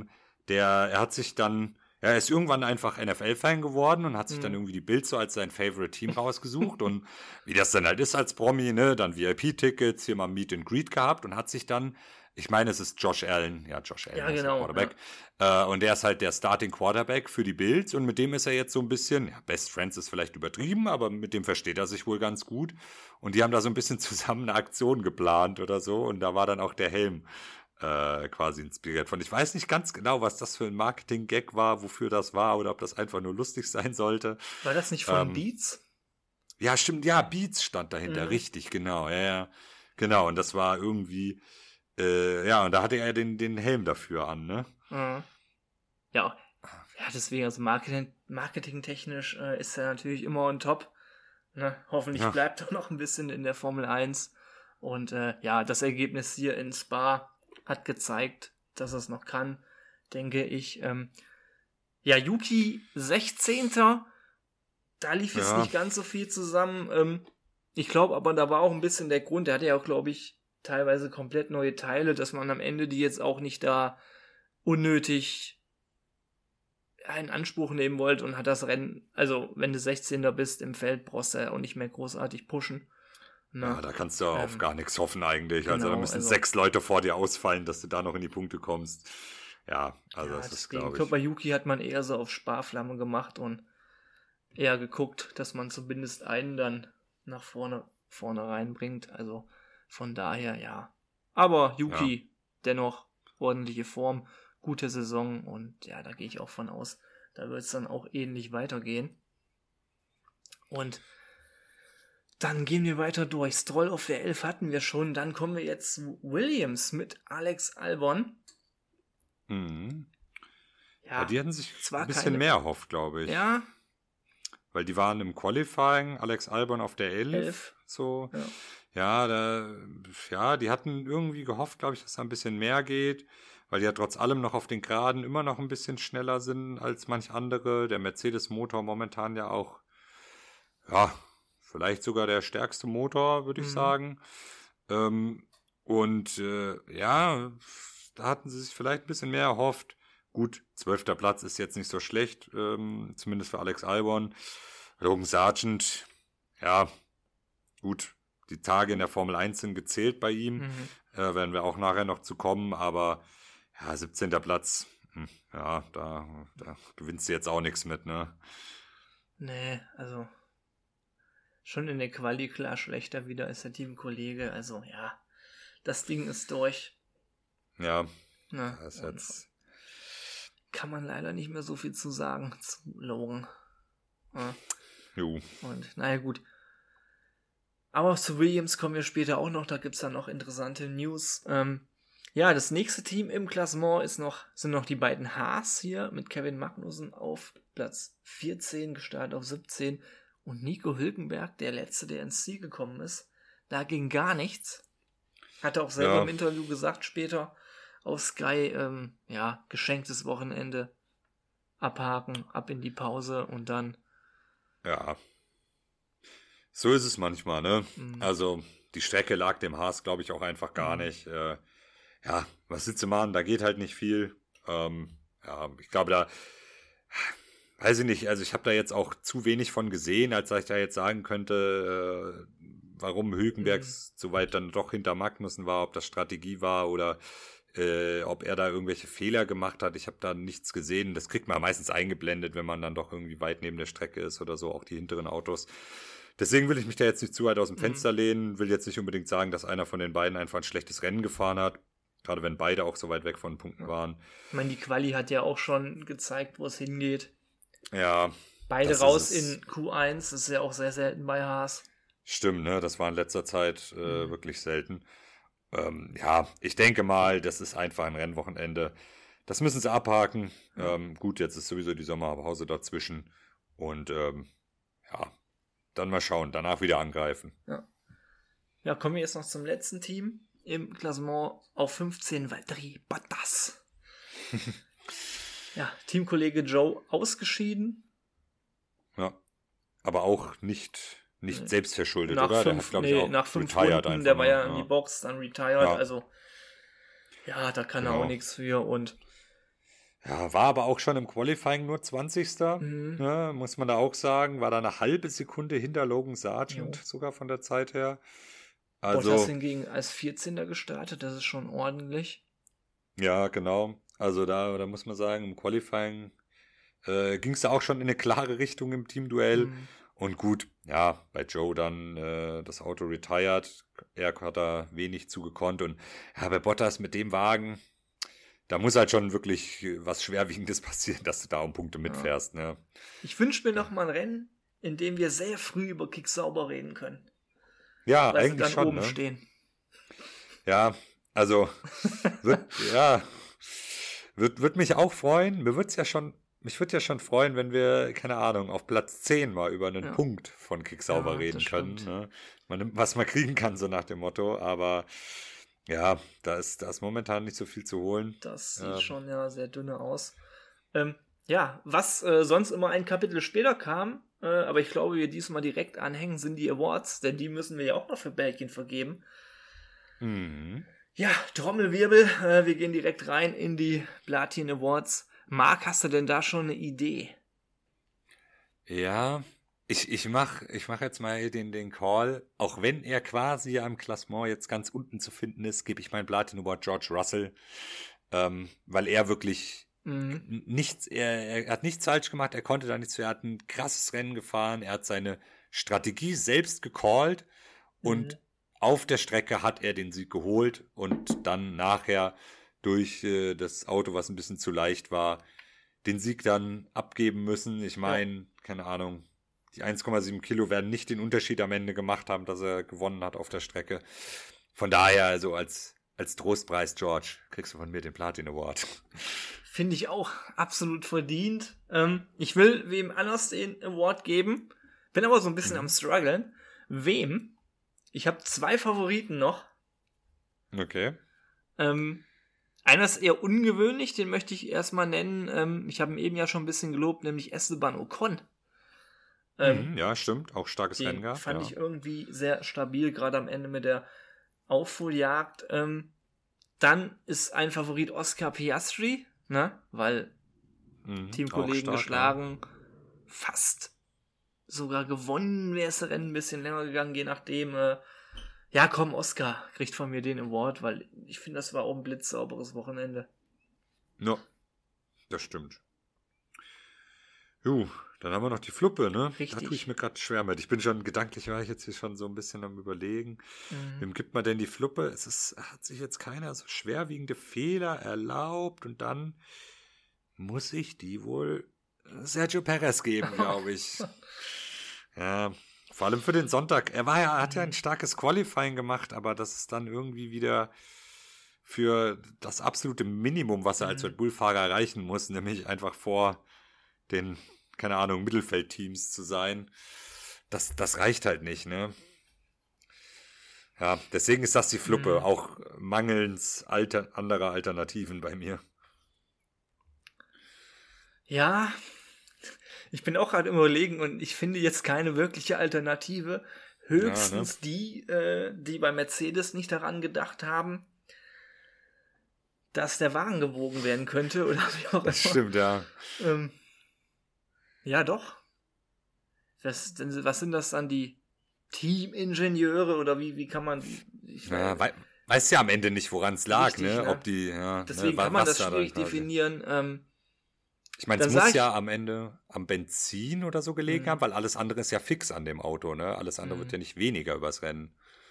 er hat sich dann, er ist irgendwann einfach NFL-Fan geworden und hat sich dann irgendwie die Bills so als sein Favorite-Team rausgesucht und wie das dann halt ist als Promi, ne, dann VIP-Tickets, hier mal Meet and Greet gehabt und hat sich dann, ich meine, es ist Josh Allen, ja, ist genau, der Quarterback. Ja. Und der ist halt der Starting Quarterback für die Bills und mit dem ist er jetzt so ein bisschen, ja, Best Friends ist vielleicht übertrieben, aber mit dem versteht er sich wohl ganz gut. Und die haben da so ein bisschen zusammen eine Aktion geplant oder so und da war dann auch der Helm quasi inspiriert von. Ich weiß nicht ganz genau, was das für ein Marketing-Gag war, wofür das war oder ob das einfach nur lustig sein sollte. War das nicht von Beats? Ja, stimmt, ja, Beats stand dahinter, richtig, genau, ja. Genau, und das war irgendwie und da hatte er den Helm dafür an, ne? Ja, deswegen, also marketingtechnisch ist er natürlich immer on top. Ne? Hoffentlich bleibt er noch ein bisschen in der Formel 1. Und das Ergebnis hier in Spa hat gezeigt, dass er es noch kann, denke ich. Yuki 16. Da lief jetzt nicht ganz so viel zusammen. Ich glaube aber, da war auch ein bisschen der Grund, der hatte ja auch, glaube ich, teilweise komplett neue Teile, dass man am Ende die jetzt auch nicht da unnötig in Anspruch nehmen wollte und hat das Rennen, also wenn du 16. bist im Feld, brauchst du ja auch nicht mehr großartig pushen. Na, ja, da kannst du auf gar nichts hoffen eigentlich. Genau, also da müssen 6 Leute vor dir ausfallen, dass du da noch in die Punkte kommst. Ja, also das ist, glaube ich. Ich glaube, bei Yuki hat man eher so auf Sparflamme gemacht und eher geguckt, dass man zumindest einen dann nach vorne reinbringt. Also von daher, ja. Aber Yuki, dennoch ordentliche Form, gute Saison und ja, da gehe ich auch von aus, da wird es dann auch ähnlich weitergehen. Und dann gehen wir weiter durch. Stroll auf der 11 hatten wir schon. Dann kommen wir jetzt zu Williams mit Alex Albon. Ja, die hatten sich zwar ein bisschen mehr erhofft, glaube ich. Ja. Weil die waren im Qualifying, Alex Albon auf der 11. So. Ja, die hatten irgendwie gehofft, glaube ich, dass da ein bisschen mehr geht, weil die ja trotz allem noch auf den Geraden immer noch ein bisschen schneller sind als manch andere. Der Mercedes-Motor momentan ja auch, ja, vielleicht sogar der stärkste Motor, würde ich sagen. Da hatten sie sich vielleicht ein bisschen mehr erhofft. Gut, 12. Platz ist jetzt nicht so schlecht, zumindest für Alex Albon. Logan Sargent, ja, gut, die Tage in der Formel 1 sind gezählt bei ihm, werden wir auch nachher noch zu kommen, aber ja, 17. Platz, ja, da gewinnst du jetzt auch nichts mit, ne? Nee, also schon in der Quali klar schlechter wieder als der Teamkollege, also ja, das Ding ist durch. Ja, das ist jetzt... Kann man leider nicht mehr so viel zu sagen zu Logan. Ja. Jo. Und naja, gut. Aber zu Williams kommen wir später auch noch, da gibt es dann noch interessante News. Das nächste Team im Klassement sind noch die beiden Haas hier mit Kevin Magnussen auf Platz 14, gestartet auf 17 und Nico Hülkenberg, der Letzte, der ins Ziel gekommen ist. Da ging gar nichts. Hat er auch selber im Interview gesagt später auf Sky, geschenktes Wochenende, abhaken, ab in die Pause und dann... Ja, so ist es manchmal, ne? Also die Strecke lag dem Haas, glaube ich, auch einfach gar nicht. Was willst du machen? Da geht halt nicht viel. Ich glaube, da weiß ich nicht, also ich habe da jetzt auch zu wenig von gesehen, als dass ich da jetzt sagen könnte, warum Hülkenberg so weit dann doch hinter Magnussen war, ob das Strategie war oder ob er da irgendwelche Fehler gemacht hat. Ich habe da nichts gesehen. Das kriegt man meistens eingeblendet, wenn man dann doch irgendwie weit neben der Strecke ist oder so, auch die hinteren Autos. Deswegen will ich mich da jetzt nicht zu weit aus dem Fenster lehnen, will jetzt nicht unbedingt sagen, dass einer von den beiden einfach ein schlechtes Rennen gefahren hat, gerade wenn beide auch so weit weg von den Punkten waren. Ich meine, die Quali hat ja auch schon gezeigt, wo es hingeht. Ja. Beide raus in Q1, das ist ja auch sehr selten bei Haas. Stimmt, ne? Das war in letzter Zeit wirklich selten. Ich denke mal, das ist einfach ein Rennwochenende. Das müssen sie abhaken. Gut, jetzt ist sowieso die Sommerpause dazwischen. Und dann mal schauen, danach wieder angreifen. Ja, kommen wir jetzt noch zum letzten Team im Klassement auf 15, Valtteri Bottas. Teamkollege Joe ausgeschieden. Ja, aber auch nicht selbst verschuldet, oder? Der hat, glaube ich, auch nach 5 Runden, der war ja in die Box, dann retired, also da kann er auch nichts für und war aber auch schon im Qualifying nur 20. Ne, muss man da auch sagen, war da eine halbe Sekunde hinter Logan Sargent, sogar von der Zeit her. Also, Bottas hingegen als 14. gestartet, das ist schon ordentlich. Ja, genau. Also da muss man sagen, im Qualifying ging es da auch schon in eine klare Richtung im Teamduell. Und gut, bei Joe dann das Auto retired. Er hat da wenig zugekonnt. Und bei Bottas mit dem Wagen, da muss halt schon wirklich was Schwerwiegendes passieren, dass du da um Punkte mitfährst. Ne? Ich wünsche mir noch mal ein Rennen, in dem wir sehr früh über Kick sauber reden können. Ja, weil eigentlich sie dann schon. Oben ne? stehen. Ja, also wird mich auch freuen. Mich würde ja schon freuen, wenn wir, keine Ahnung, auf Platz 10 mal über einen Punkt von Kick sauber reden können. Ne? Man nimmt, was man kriegen kann, so nach dem Motto. Aber da ist momentan nicht so viel zu holen. Das sieht schon sehr dünne aus. Was sonst immer ein Kapitel später kam, aber ich glaube, wir diesmal direkt anhängen, sind die Awards, denn die müssen wir ja auch noch für Belgien vergeben. Ja, Trommelwirbel, wir gehen direkt rein in die Platin Awards. Marc, hast du denn da schon eine Idee? Ja, ich mach jetzt mal den Call. Auch wenn er quasi am Klassement jetzt ganz unten zu finden ist, gebe ich meinen Platin Award George Russell, weil er wirklich er hat nichts falsch gemacht, er konnte da nichts für, er hat ein krasses Rennen gefahren, er hat seine Strategie selbst gecallt und auf der Strecke hat er den Sieg geholt und dann nachher durch das Auto, was ein bisschen zu leicht war, den Sieg dann abgeben müssen. Ich meine, keine Ahnung, die 1,7 Kilo werden nicht den Unterschied am Ende gemacht haben, dass er gewonnen hat auf der Strecke. Von daher, also als Trostpreis, George, kriegst du von mir den Platin Award. finde ich auch absolut verdient. Ich will wem anders den Award geben, bin aber so ein bisschen am struggeln. Wem? Ich habe 2 Favoriten noch. Okay. Einer ist eher ungewöhnlich, den möchte ich erstmal nennen. Ich habe ihn eben ja schon ein bisschen gelobt, nämlich Esteban Ocon. Ja, stimmt. Auch starkes Rennen gehabt. Fand ich irgendwie sehr stabil, gerade am Ende mit der Aufholjagd. Dann ist ein Favorit Oscar Piastri, ne? Weil Teamkollegen geschlagen, fast sogar gewonnen, wäre das Rennen ein bisschen länger gegangen, je nachdem. Ja, komm, Oscar kriegt von mir den Award, weil ich finde, das war auch ein blitzsauberes Wochenende. Ja, das stimmt. Dann haben wir noch die Fluppe, ne? Richtig. Da tue ich mir gerade schwer mit. Ich bin schon gedanklich, war ich jetzt hier schon so ein bisschen am Überlegen. Wem gibt man denn die Fluppe? Hat sich jetzt keiner so schwerwiegende Fehler erlaubt und dann muss ich die wohl Sergio Perez geben, glaube ich. Ja, vor allem für den Sonntag. Hat ja ein starkes Qualifying gemacht, aber das ist dann irgendwie wieder für das absolute Minimum, was er als Red Bull-Fahrer erreichen muss, nämlich einfach vor den, keine Ahnung, Mittelfeldteams zu sein. Das reicht halt nicht, ne? Ja, deswegen ist das die Fluppe, auch mangels anderer Alternativen bei mir. Ja, ich bin auch gerade im Überlegen und ich finde jetzt keine wirkliche Alternative. Höchstens die bei Mercedes nicht daran gedacht haben, dass der Wagen gewogen werden könnte oder wie auch immer. Das stimmt, ja. Ja, doch. Was sind das dann, die Teamingenieure oder wie kann man... Weiß ja am Ende nicht, woran es lag, richtig, ne? ne? Ob die, deswegen kann man das schwierig definieren. Ich meine, es muss ja am Ende am Benzin oder so gelegen haben, weil alles andere ist ja fix an dem Auto, ne? Alles andere wird ja nicht weniger übers Rennen.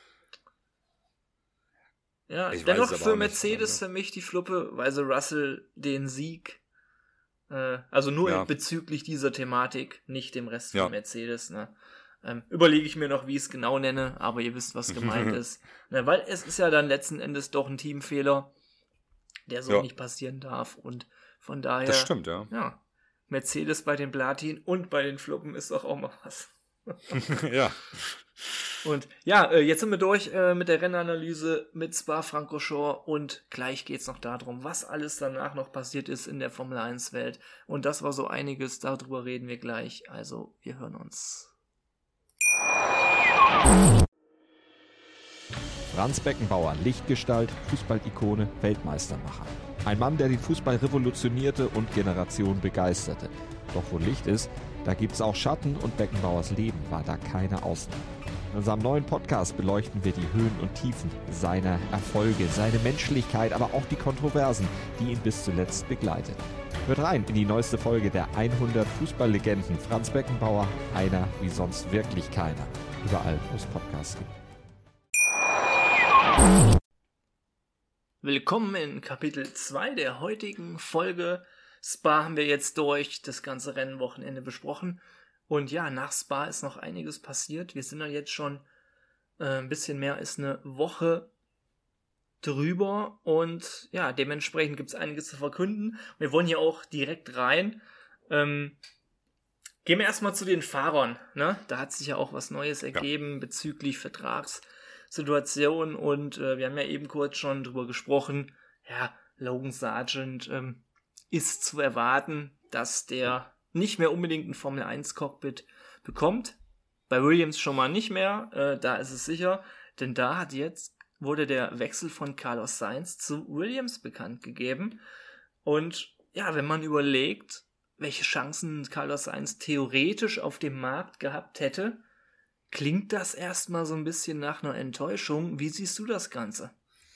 Ja, dennoch für Mercedes für mich die Fluppe, weil sie Russell den Sieg, also nur bezüglich dieser Thematik, nicht dem Rest von Mercedes, ne? Überlege ich mir noch, wie ich es genau nenne, aber ihr wisst, was gemeint ist. Ne, weil es ist ja dann letzten Endes doch ein Teamfehler, der so nicht passieren darf und von daher... Das stimmt, ja. Mercedes bei den Platin und bei den Fluppen ist doch auch mal was. Ja. Und jetzt sind wir durch mit der Rennanalyse mit Spa-Francorchamps und gleich geht es noch darum, was alles danach noch passiert ist in der Formel 1-Welt. Und das war so einiges, darüber reden wir gleich. Also, wir hören uns. Franz Beckenbauer, Lichtgestalt, Fußballikone, Weltmeistermacher. Ein Mann, der den Fußball revolutionierte und Generationen begeisterte. Doch wo Licht ist, da gibt's auch Schatten und Beckenbauers Leben war da keine Ausnahme. In unserem neuen Podcast beleuchten wir die Höhen und Tiefen seiner Erfolge, seine Menschlichkeit, aber auch die Kontroversen, die ihn bis zuletzt begleiteten. Hört rein in die neueste Folge der 100 Fußballlegenden. Franz Beckenbauer, einer wie sonst wirklich keiner. Überall, wo es Podcasts gibt. Willkommen in Kapitel 2 der heutigen Folge. Spa haben wir jetzt durch, das ganze Rennwochenende besprochen. Und ja, nach Spa ist noch einiges passiert. Wir sind ja jetzt schon ein bisschen mehr als eine Woche drüber. Und ja, dementsprechend gibt es einiges zu verkünden. Wir wollen hier auch direkt rein. Gehen wir erstmal zu den Fahrern. Ne? Da hat sich ja auch was Neues ergeben bezüglich Vertragssituation. Und wir haben ja eben kurz schon drüber gesprochen. Ja, Logan Sargent ist zu erwarten, dass der nicht mehr unbedingt ein Formel-1-Cockpit bekommt. Bei Williams schon mal nicht mehr, da ist es sicher, denn da wurde der Wechsel von Carlos Sainz zu Williams bekannt gegeben. Und ja, wenn man überlegt, welche Chancen Carlos Sainz theoretisch auf dem Markt gehabt hätte, klingt das erstmal so ein bisschen nach einer Enttäuschung. Wie siehst du das Ganze?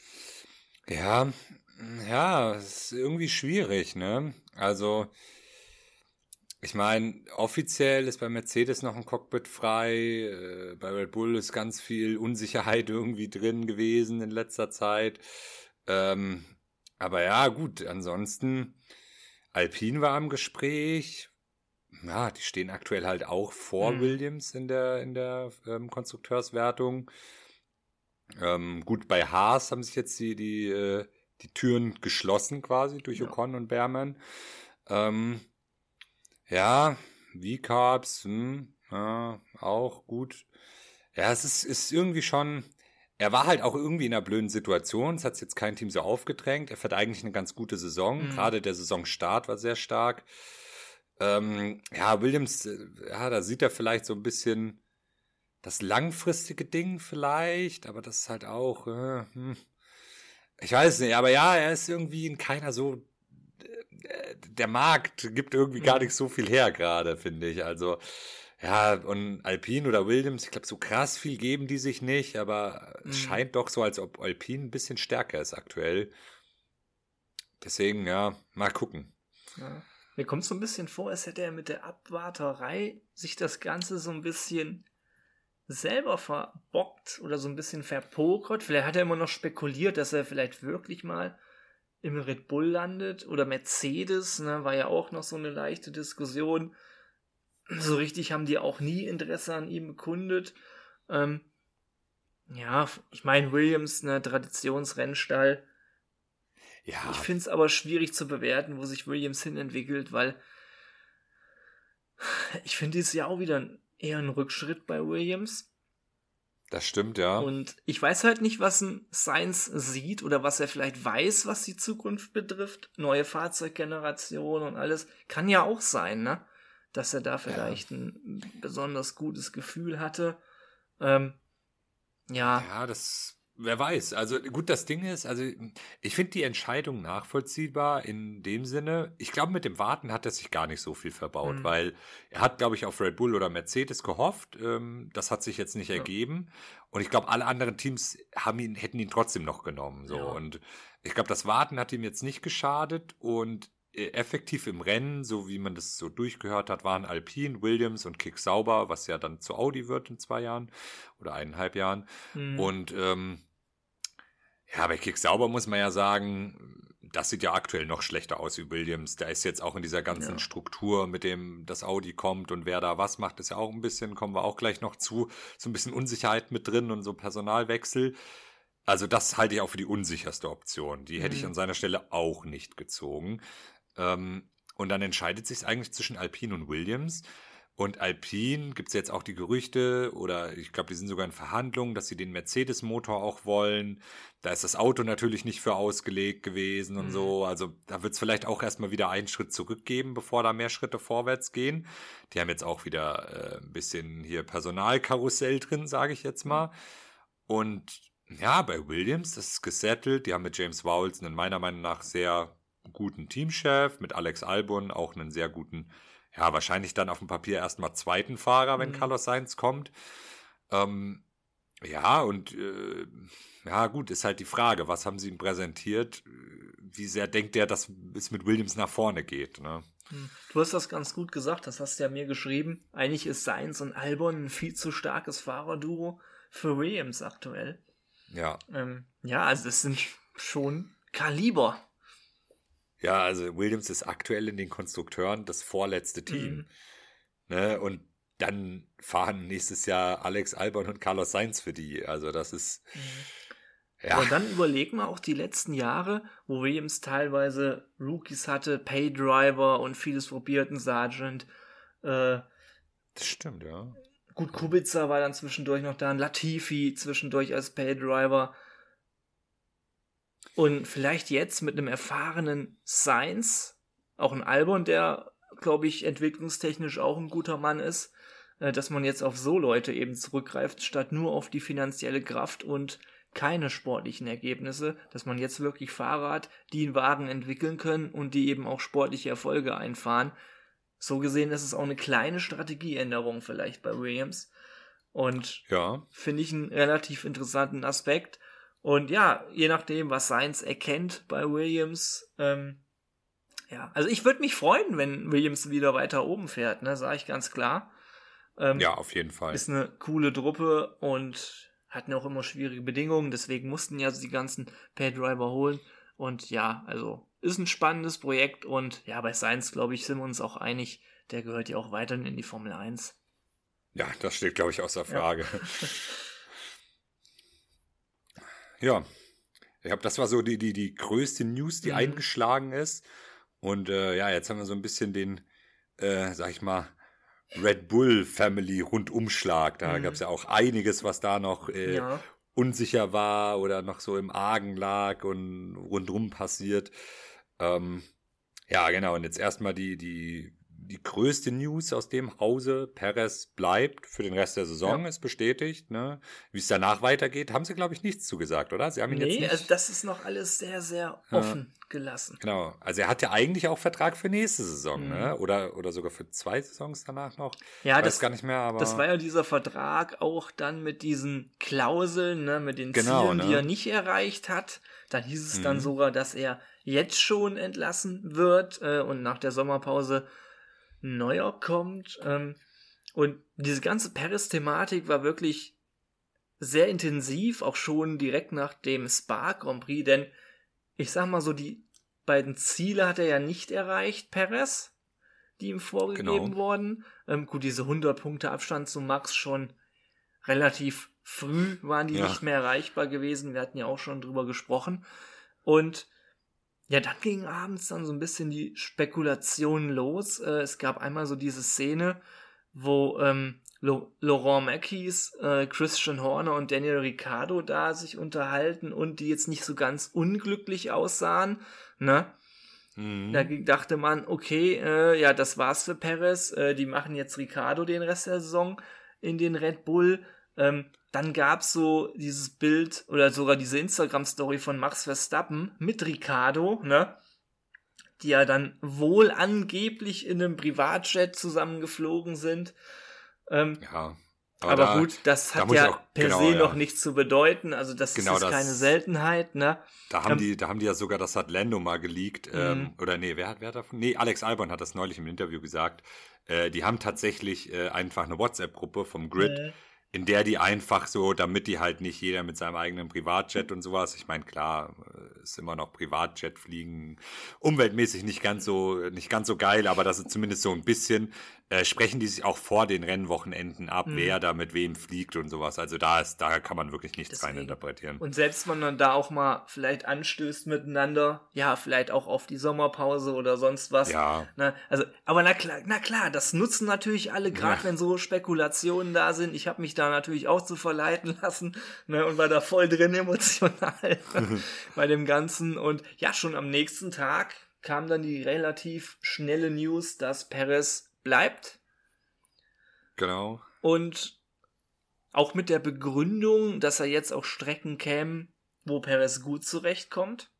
Ja, es ist irgendwie schwierig, ne? Also, ich meine, offiziell ist bei Mercedes noch ein Cockpit frei, bei Red Bull ist ganz viel Unsicherheit irgendwie drin gewesen in letzter Zeit. Aber ja, gut, ansonsten, Alpine war im Gespräch. Ja, die stehen aktuell halt auch vor Williams in der Konstrukteurswertung. Gut, bei Haas haben sich jetzt die die Türen geschlossen quasi durch Ocon und Behrmann. Ja, V-Carbs, ja, auch gut. Ja, es ist irgendwie schon, er war halt auch irgendwie in einer blöden Situation, es hat jetzt kein Team so aufgedrängt, er fährt eigentlich eine ganz gute Saison, gerade der Saisonstart war sehr stark. Ja, Williams, ja, da sieht er vielleicht so ein bisschen das langfristige Ding vielleicht, aber das ist halt auch, ich weiß nicht, aber ja, er ist irgendwie in keiner so, der Markt gibt irgendwie gar nicht so viel her gerade, finde ich. Also, ja, und Alpine oder Williams, ich glaube, so krass viel geben die sich nicht, aber es scheint doch so, als ob Alpine ein bisschen stärker ist aktuell. Deswegen, ja, mal gucken. Ja. Mir kommt so ein bisschen vor, als hätte er mit der Abwarterei sich das Ganze so ein bisschen selber verbockt oder so ein bisschen verpokert. Vielleicht hat er immer noch spekuliert, dass er vielleicht wirklich mal im Red Bull landet oder Mercedes, ne, war ja auch noch so eine leichte Diskussion. So richtig haben die auch nie Interesse an ihm bekundet. Ja, ich meine, Williams, ne, Traditionsrennstall. Ja. Ich finde es aber schwierig zu bewerten, wo sich Williams hinentwickelt, weil ich finde dieses Jahr auch wieder eher ein Rückschritt bei Williams. Das stimmt, ja. Und ich weiß halt nicht, was ein Sainz sieht oder was er vielleicht weiß, was die Zukunft betrifft. Neue Fahrzeuggeneration und alles. Kann ja auch sein, ne? Dass er da vielleicht ein besonders gutes Gefühl hatte. Ja, wer weiß. Also gut, das Ding ist, also ich finde die Entscheidung nachvollziehbar in dem Sinne, ich glaube, mit dem Warten hat er sich gar nicht so viel verbaut, weil er hat, glaube ich, auf Red Bull oder Mercedes gehofft. Das hat sich jetzt nicht ergeben. Und ich glaube, alle anderen Teams hätten ihn trotzdem noch genommen. So. Ja. Und ich glaube, das Warten hat ihm jetzt nicht geschadet und effektiv im Rennen, so wie man das so durchgehört hat, waren Alpine, Williams und Kick Sauber, was ja dann zu Audi wird in 2 Jahren oder 1,5 Jahren. Und ja, bei Kick Sauber muss man ja sagen, das sieht ja aktuell noch schlechter aus wie Williams. Da ist jetzt auch in dieser ganzen Struktur, mit dem das Audi kommt und wer da was macht, ist ja auch ein bisschen, kommen wir auch gleich noch zu, so ein bisschen Unsicherheit mit drin und so Personalwechsel. Also das halte ich auch für die unsicherste Option. Die hätte ich an seiner Stelle auch nicht gezogen. Und dann entscheidet sich eigentlich zwischen Alpine und Williams. Und Alpine gibt es jetzt auch die Gerüchte, oder ich glaube, die sind sogar in Verhandlungen, dass sie den Mercedes-Motor auch wollen. Da ist das Auto natürlich nicht für ausgelegt gewesen und so. Also da wird es vielleicht auch erstmal wieder einen Schritt zurückgeben, bevor da mehr Schritte vorwärts gehen. Die haben jetzt auch wieder ein bisschen hier Personalkarussell drin, sage ich jetzt mal. Und ja, bei Williams, das ist gesettelt. Die haben mit James Vowles einen meiner Meinung nach sehr guten Teamchef, mit Alex Albon auch einen sehr guten, ja, wahrscheinlich dann auf dem Papier erstmal zweiten Fahrer, wenn Carlos Sainz kommt. Ja, und ja, gut, ist halt die Frage, was haben sie ihm präsentiert? Wie sehr denkt er, dass es mit Williams nach vorne geht, ne? Du hast das ganz gut gesagt, das hast du ja mir geschrieben. Eigentlich ist Sainz und Albon ein viel zu starkes Fahrerduo für Williams aktuell. Ja. Ja, also das sind schon Kaliber. Ja, also Williams ist aktuell in den Konstrukteuren das vorletzte Team. Ne? Und dann fahren nächstes Jahr Alex Albon und Carlos Sainz für die. Also das ist... Ja. Aber dann überlegen wir auch die letzten Jahre, wo Williams teilweise Rookies hatte, Paydriver und vieles probierten, Sargent. Das stimmt, ja. Gut, Kubica war dann zwischendurch noch da, ein Latifi zwischendurch als Paydriver. Und vielleicht jetzt mit einem erfahrenen Sainz, auch ein Albon, der, glaube ich, entwicklungstechnisch auch ein guter Mann ist, dass man jetzt auf so Leute eben zurückgreift, statt nur auf die finanzielle Kraft und keine sportlichen Ergebnisse, dass man jetzt wirklich Fahrer hat, die einen Wagen entwickeln können und die eben auch sportliche Erfolge einfahren. So gesehen ist es auch eine kleine Strategieänderung vielleicht bei Williams. Und finde ich einen relativ interessanten Aspekt. Und ja, je nachdem, was Sainz erkennt bei Williams, ja, also ich würde mich freuen, wenn Williams wieder weiter oben fährt, ne, sage ich ganz klar. Ja, auf jeden Fall. Ist eine coole Truppe und hatten auch immer schwierige Bedingungen, deswegen mussten ja die ganzen Paydriver holen. Und ja, also ist ein spannendes Projekt und ja, bei Sainz, glaube ich, sind wir uns auch einig, der gehört ja auch weiterhin in die Formel 1. Ja, das steht, glaube ich, außer Frage. Ja, Ich glaube, das war so die größte News, die eingeschlagen ist. Und jetzt haben wir so ein bisschen den, sag ich mal, Red Bull Family Rundumschlag. Da gab es ja auch einiges, was da noch unsicher war oder noch so im Argen lag und rundum passiert. Genau. Und jetzt erstmal die größte News aus dem Hause. Perez bleibt für den Rest der Saison, ist bestätigt. Ne? Wie es danach weitergeht, haben sie, glaube ich, nichts zugesagt, oder? Sie haben ihn jetzt nicht... also das ist noch alles sehr, sehr offen gelassen. Genau. Also er hat ja eigentlich auch Vertrag für nächste Saison, ne? Oder sogar für 2 Saisons danach noch. Ja, ich weiß gar nicht mehr, aber... Das war ja dieser Vertrag auch dann mit diesen Klauseln, ne? Mit den Zielen, die er nicht erreicht hat. Dann hieß es dann sogar, dass er jetzt schon entlassen wird und nach der Sommerpause neuer kommt. Und diese ganze Perez-Thematik war wirklich sehr intensiv, auch schon direkt nach dem Spa Grand Prix, denn ich sag mal so, die beiden Ziele hat er ja nicht erreicht, Perez, die ihm vorgegeben wurden. Gut, diese 100 Punkte Abstand zu Max schon relativ früh waren die nicht mehr erreichbar gewesen. Wir hatten ja auch schon drüber gesprochen. Und ja, dann ging abends dann so ein bisschen die Spekulation los. Es gab einmal so diese Szene, wo Laurent Mackies, Christian Horner und Daniel Ricciardo da sich unterhalten und die jetzt nicht so ganz unglücklich aussahen. Ne? Da dachte man, okay, das war's für Perez. Die machen jetzt Ricciardo den Rest der Saison in den Red Bull. Dann gab's so dieses Bild oder sogar diese Instagram-Story von Max Verstappen mit Ricciardo, ne? Die ja dann wohl angeblich in einem Privatjet zusammengeflogen sind. Aber gut, das hat ja per se noch nichts zu bedeuten. Also das ist jetzt keine Seltenheit, ne? Da haben die ja sogar, das hat Lando mal geleakt. Oder nee, wer hat davon? Nee, Alex Albon hat das neulich im Interview gesagt. Die haben tatsächlich einfach eine WhatsApp-Gruppe vom Grid, in der die einfach so, damit die halt nicht jeder mit seinem eigenen Privatjet und sowas, ich meine, klar, ist immer noch Privatjet fliegen, umweltmäßig nicht ganz so geil, aber das ist zumindest so ein bisschen, sprechen die sich auch vor den Rennwochenenden ab, wer da mit wem fliegt und sowas. Also da kann man wirklich nichts reininterpretieren. Und selbst wenn man da auch mal vielleicht anstößt miteinander, ja, vielleicht auch auf die Sommerpause oder sonst was. Ja. Ne? Also, aber na klar, das nutzen natürlich alle, gerade wenn so Spekulationen da sind. Ich habe mich da natürlich auch zu verleiten lassen, ne, und war da voll drin emotional bei dem Ganzen. Und ja, schon am nächsten Tag kam dann die relativ schnelle News, dass Perez bleibt. Genau. Und auch mit der Begründung, dass er jetzt auch Strecken käme, wo Perez gut zurechtkommt.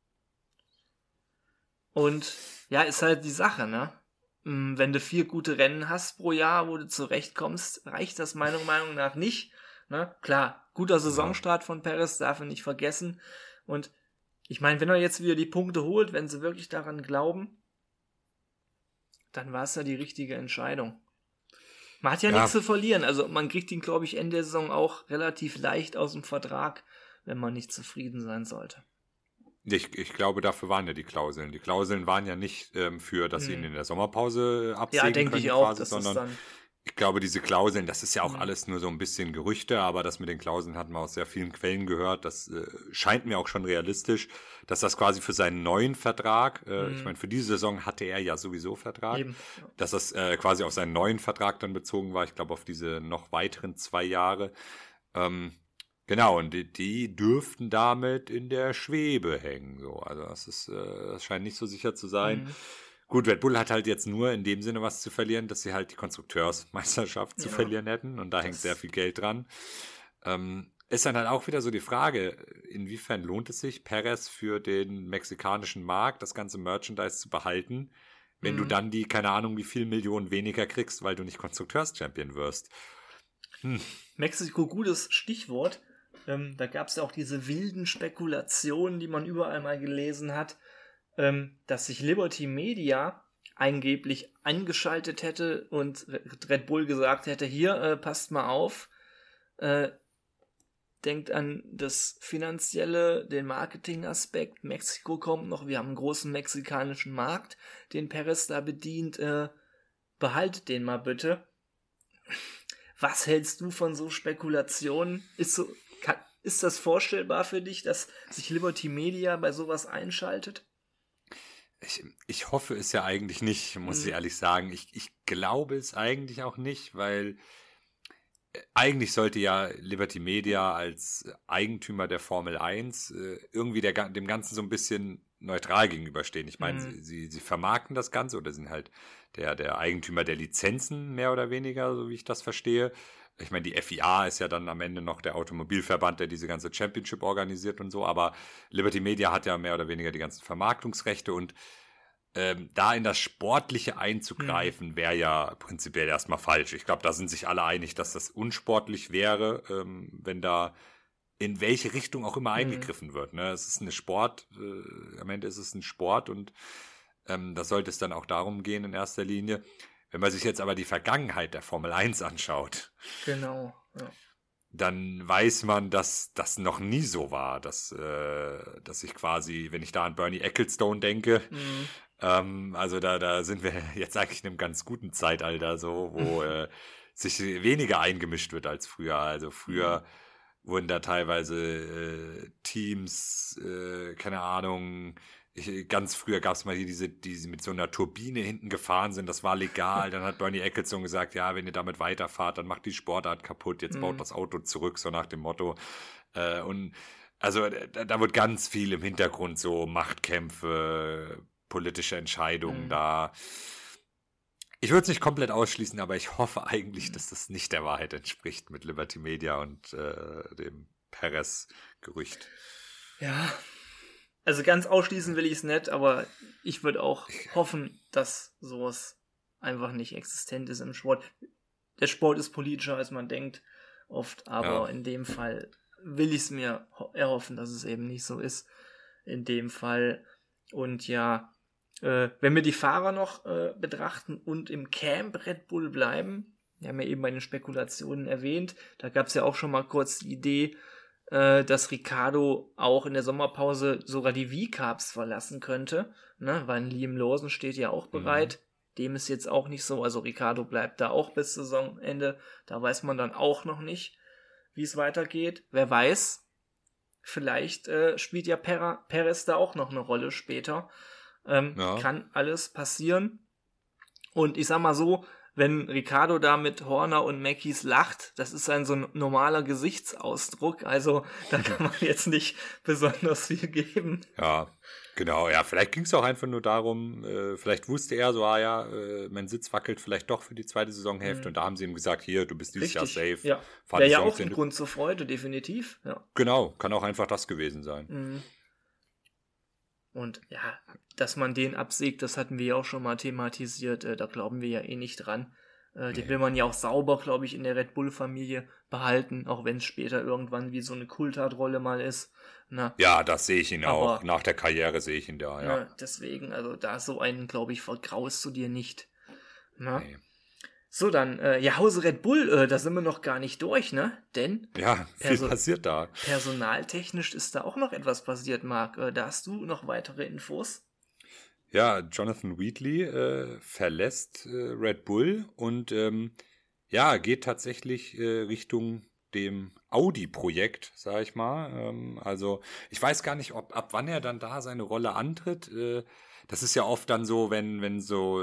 Und ja, ist halt die Sache, ne? Wenn du 4 gute Rennen hast pro Jahr, wo du zurechtkommst, reicht das meiner Meinung nach nicht. Ne? Klar, guter Saisonstart von Perez, darf er nicht vergessen. Und ich meine, wenn er jetzt wieder die Punkte holt, wenn sie wirklich daran glauben, dann war es ja die richtige Entscheidung. Man hat ja nichts zu verlieren. Also man kriegt ihn, glaube ich, Ende der Saison auch relativ leicht aus dem Vertrag, wenn man nicht zufrieden sein sollte. Ich glaube, dafür waren ja die Klauseln. Die Klauseln waren ja nicht für, dass sie ihn in der Sommerpause absägen ja, denke können, ich auch, quasi, sondern ich glaube, diese Klauseln, das ist ja auch alles nur so ein bisschen Gerüchte, aber das mit den Klauseln hat man aus sehr vielen Quellen gehört. Das scheint mir auch schon realistisch, dass das quasi für seinen neuen Vertrag, ich meine, für diese Saison hatte er ja sowieso Vertrag, Eben. dass das quasi auf seinen neuen Vertrag dann bezogen war. Ich glaube, auf diese noch weiteren 2 Jahre. Genau, und die dürften damit in der Schwebe hängen. So. Also das scheint nicht so sicher zu sein. Gut, Red Bull hat halt jetzt nur in dem Sinne was zu verlieren, dass sie halt die Konstrukteursmeisterschaft zu verlieren hätten. Und da hängt sehr viel Geld dran. Ist dann halt auch wieder so die Frage, inwiefern lohnt es sich, Perez für den mexikanischen Markt, das ganze Merchandise zu behalten, wenn du dann die, keine Ahnung, wie viel Millionen weniger kriegst, weil du nicht Konstrukteurs-Champion wirst. Mexiko, gutes Stichwort. Da gab es ja auch diese wilden Spekulationen, die man überall mal gelesen hat, dass sich Liberty Media angeblich eingeschaltet hätte und Red Bull gesagt hätte, hier, passt mal auf, denkt an das Finanzielle, den Marketingaspekt, Mexiko kommt noch, wir haben einen großen mexikanischen Markt, den Perez da bedient, behaltet den mal bitte. Was hältst du von so Spekulationen? Ist das vorstellbar für dich, dass sich Liberty Media bei sowas einschaltet? Ich hoffe es ja eigentlich nicht, muss ich ehrlich sagen. Ich glaube es eigentlich auch nicht, weil eigentlich sollte ja Liberty Media als Eigentümer der Formel 1 irgendwie dem Ganzen so ein bisschen neutral gegenüberstehen. Ich meine, sie vermarkten das Ganze oder sind halt der Eigentümer der Lizenzen, mehr oder weniger, so wie ich das verstehe. Ich meine, die FIA ist ja dann am Ende noch der Automobilverband, der diese ganze Championship organisiert und so, aber Liberty Media hat ja mehr oder weniger die ganzen Vermarktungsrechte und da in das Sportliche einzugreifen, wäre ja prinzipiell erstmal falsch. Ich glaube, da sind sich alle einig, dass das unsportlich wäre, wenn da in welche Richtung auch immer eingegriffen wird. Ne? Es ist am Ende ist es ein Sport und da sollte es dann auch darum gehen in erster Linie. Wenn man sich jetzt aber die Vergangenheit der Formel 1 anschaut, genau, ja, dann weiß man, dass das noch nie so war, dass ich quasi, wenn ich da an Bernie Ecclestone denke, also da sind wir jetzt eigentlich in einem ganz guten Zeitalter, so, wo sich weniger eingemischt wird als früher. Also früher wurden da teilweise Teams, keine Ahnung, ganz früher gab es mal hier diese mit so einer Turbine hinten gefahren sind, das war legal. Dann hat Bernie Ecclestone gesagt, ja, wenn ihr damit weiterfahrt, dann macht die Sportart kaputt, jetzt baut das Auto zurück, so nach dem Motto. Und also da wird ganz viel im Hintergrund so Machtkämpfe, politische Entscheidungen da. Ich würde es nicht komplett ausschließen, aber ich hoffe eigentlich, dass das nicht der Wahrheit entspricht mit Liberty Media und dem Perez-Gerücht. Ja, also ganz ausschließen will ich es nicht, aber ich würde auch hoffen, dass sowas einfach nicht existent ist im Sport. Der Sport ist politischer, als man denkt, oft, aber in dem Fall will ich es mir erhoffen, dass es eben nicht so ist. In dem Fall. Und ja, wenn wir die Fahrer noch betrachten und im Camp Red Bull bleiben, wir haben ja eben bei den Spekulationen erwähnt, da gab es ja auch schon mal kurz die Idee, dass Ricciardo auch in der Sommerpause sogar die V-Carbs verlassen könnte, ne? Weil Liam Lawson steht ja auch bereit. Dem ist jetzt auch nicht so, also Ricciardo bleibt da auch bis Saisonende, da weiß man dann auch noch nicht, wie es weitergeht. Wer weiß, vielleicht spielt ja Perez da auch noch eine Rolle später. Kann alles passieren. Und ich sag mal so, wenn Ricciardo da mit Horner und Mackies lacht, das ist so ein normaler Gesichtsausdruck, also da kann man jetzt nicht besonders viel geben. Ja, genau, ja, vielleicht ging es auch einfach nur darum, vielleicht wusste er so, mein Sitz wackelt vielleicht doch für die zweite Saisonhälfte und da haben sie ihm gesagt, hier, du bist dieses Jahr safe. Ja, wäre ja auch ein Grund zur Freude, definitiv. Ja. Genau, kann auch einfach das gewesen sein. Und ja, dass man den absägt, das hatten wir ja auch schon mal thematisiert, da glauben wir ja eh nicht dran. Den will man ja auch sauber, glaube ich, in der Red Bull-Familie behalten, auch wenn es später irgendwann wie so eine Kulthard-Rolle mal ist. Na, ja, das sehe ich ihn auch. Nach der Karriere sehe ich ihn da, ja. Deswegen, also da so einen, glaube ich, vergraust du dir nicht. Na? Nee. So, dann, Hause Red Bull, da sind wir noch gar nicht durch, ne? Denn ja, viel passiert da. Personaltechnisch ist da auch noch etwas passiert, Marc. Da hast du noch weitere Infos? Ja, Jonathan Wheatley verlässt Red Bull und geht tatsächlich Richtung dem Audi-Projekt, sag ich mal. Also ich weiß gar nicht, ab wann er dann da seine Rolle antritt. Das ist ja oft dann so, wenn so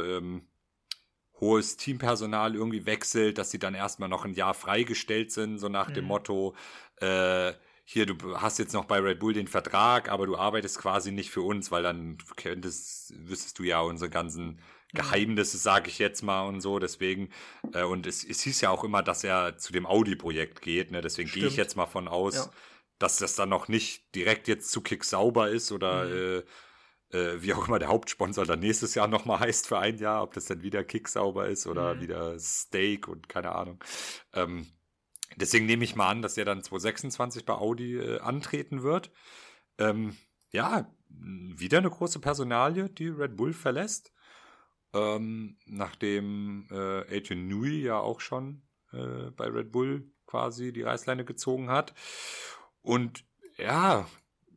hohes Teampersonal irgendwie wechselt, dass sie dann erstmal noch ein Jahr freigestellt sind, so nach dem Motto, hier, du hast jetzt noch bei Red Bull den Vertrag, aber du arbeitest quasi nicht für uns, weil dann wüsstest du ja unsere ganzen Geheimnisse, sage ich jetzt mal und so, deswegen, und es hieß ja auch immer, dass er zu dem Audi-Projekt geht, ne, deswegen gehe ich jetzt mal von aus, dass das dann noch nicht direkt jetzt zu Kick sauber ist oder wie auch immer der Hauptsponsor dann nächstes Jahr nochmal heißt für ein Jahr, ob das dann wieder Kick sauber ist oder wieder Steak und keine Ahnung. Deswegen nehme ich mal an, dass er dann 2026 bei Audi antreten wird. Wieder eine große Personalie, die Red Bull verlässt. Nachdem Adrian Newey ja auch schon bei Red Bull quasi die Reißleine gezogen hat. Und ja,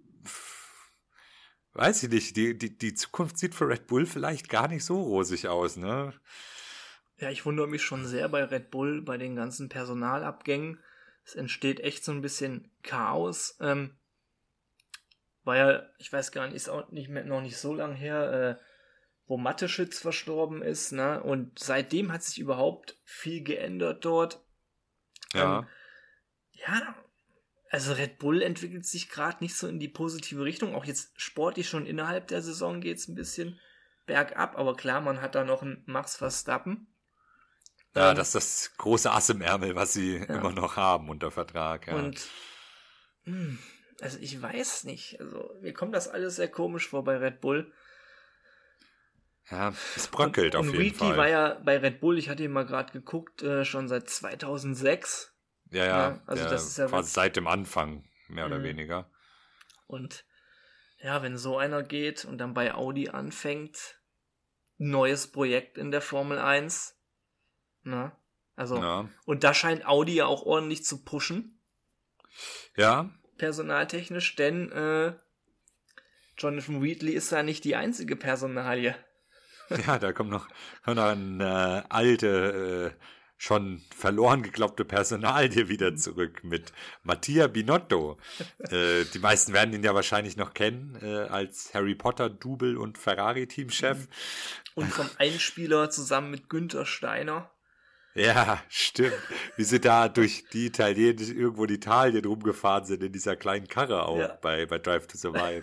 weiß ich nicht, die Zukunft sieht für Red Bull vielleicht gar nicht so rosig aus, ne? Ja, ich wundere mich schon sehr bei Red Bull, bei den ganzen Personalabgängen. es entsteht echt so ein bisschen Chaos. War ja, ich weiß gar nicht, ist auch noch nicht so lang her, wo Mateschitz verstorben ist, ne? Und seitdem hat sich überhaupt viel geändert dort. Ja. Ja, also Red Bull entwickelt sich gerade nicht so in die positive Richtung. Auch jetzt sportlich schon innerhalb der Saison geht es ein bisschen bergab. Aber klar, man hat da noch einen Max Verstappen. Ja, das ist das große Ass im Ärmel, was sie immer noch haben unter Vertrag. Ja. Und also ich weiß nicht. Also mir kommt das alles sehr komisch vor bei Red Bull. Ja, es bröckelt auf jeden Fall. Und Ricky war ja bei Red Bull, ich hatte ihn mal gerade geguckt, schon seit 2006. Ja, also das ist ja quasi seit dem Anfang, mehr oder weniger. Und ja, wenn so einer geht und dann bei Audi anfängt, neues Projekt in der Formel 1, ne? Also, und da scheint Audi ja auch ordentlich zu pushen. Ja. Personaltechnisch, denn Jonathan Wheatley ist ja nicht die einzige Personalie. Ja, da kommt noch eine alte, schon verloren geglaubte Personalie wieder zurück mit Mattia Binotto. Die meisten werden ihn ja wahrscheinlich noch kennen als Harry Potter-Double und Ferrari-Teamchef. Und vom Einspieler zusammen mit Günther Steiner. Ja, stimmt. Wie sie da durch irgendwo in Italien rumgefahren sind, in dieser kleinen Karre auch bei Drive to Survive.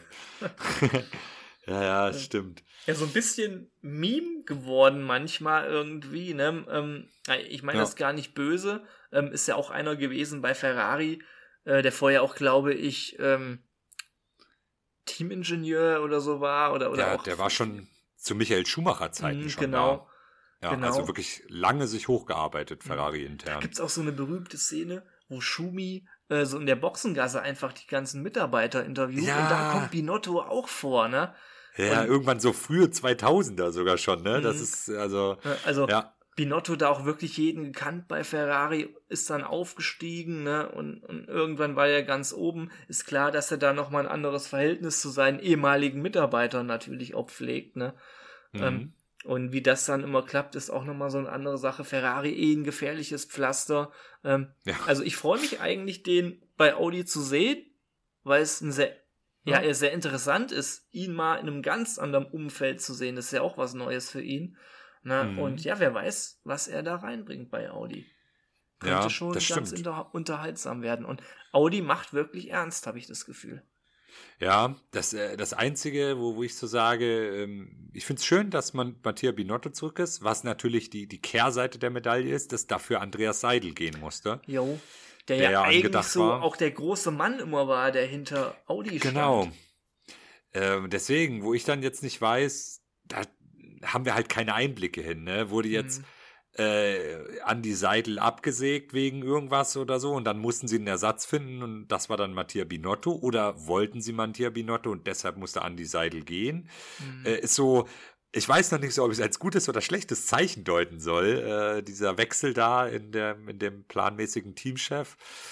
Ja, stimmt. Ja, so ein bisschen Meme geworden manchmal irgendwie, ne? Ich meine das gar nicht böse. Ist ja auch einer gewesen bei Ferrari, der vorher auch, glaube ich, Teamingenieur oder so war. Oder auch der war schon zu Michael Schumacher-Zeiten schon genau. da. Ja, genau. Also wirklich lange sich hochgearbeitet, Ferrari intern. Da gibt's auch so eine berühmte Szene, wo Schumi so in der Boxengasse einfach die ganzen Mitarbeiter interviewt. Ja. Und da kommt Binotto auch vor, ne? Ja, und irgendwann so frühe 2000er sogar schon, ne? Das ist, also ja. Binotto da auch wirklich jeden gekannt bei Ferrari, ist dann aufgestiegen, ne? Und irgendwann war er ganz oben. Ist klar, dass er da nochmal ein anderes Verhältnis zu seinen ehemaligen Mitarbeitern natürlich auch pflegt, ne? Und wie das dann immer klappt, ist auch nochmal so eine andere Sache. Ferrari ein gefährliches Pflaster. Also ich freue mich eigentlich, den bei Audi zu sehen, weil es ein sehr interessant ist, ihn mal in einem ganz anderen Umfeld zu sehen. Das ist ja auch was Neues für ihn. Ne? Und ja, wer weiß, was er da reinbringt bei Audi. Könnte schon ganz unterhaltsam werden. Und Audi macht wirklich ernst, habe ich das Gefühl. Ja, das Einzige, wo ich so sage, ich finde es schön, dass Mattia Binotto zurück ist, was natürlich die Kehrseite der Medaille ist, dass dafür Andreas Seidel gehen musste. Jo. Der ja eigentlich so war. Auch der große Mann immer war, der hinter Audi stand. Genau. Deswegen, wo ich dann jetzt nicht weiß, da haben wir halt keine Einblicke hin, ne? Wurde jetzt Andi Seidel abgesägt wegen irgendwas oder so und dann mussten sie einen Ersatz finden und das war dann Mattia Binotto oder wollten sie Mattia Binotto und deshalb musste Andi Seidel gehen. Ist so, ich weiß noch nicht so, ob ich es als gutes oder schlechtes Zeichen deuten soll, dieser Wechsel da in dem planmäßigen Teamchef.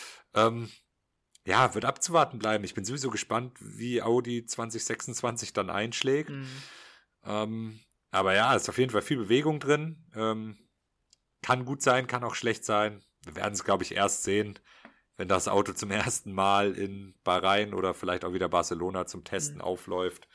Wird abzuwarten bleiben. Ich bin sowieso gespannt, wie Audi 2026 dann einschlägt. Aber ja, ist auf jeden Fall viel Bewegung drin. Kann gut sein, kann auch schlecht sein. Wir werden es, glaube ich, erst sehen, wenn das Auto zum ersten Mal in Bahrain oder vielleicht auch wieder Barcelona zum Testen aufläuft.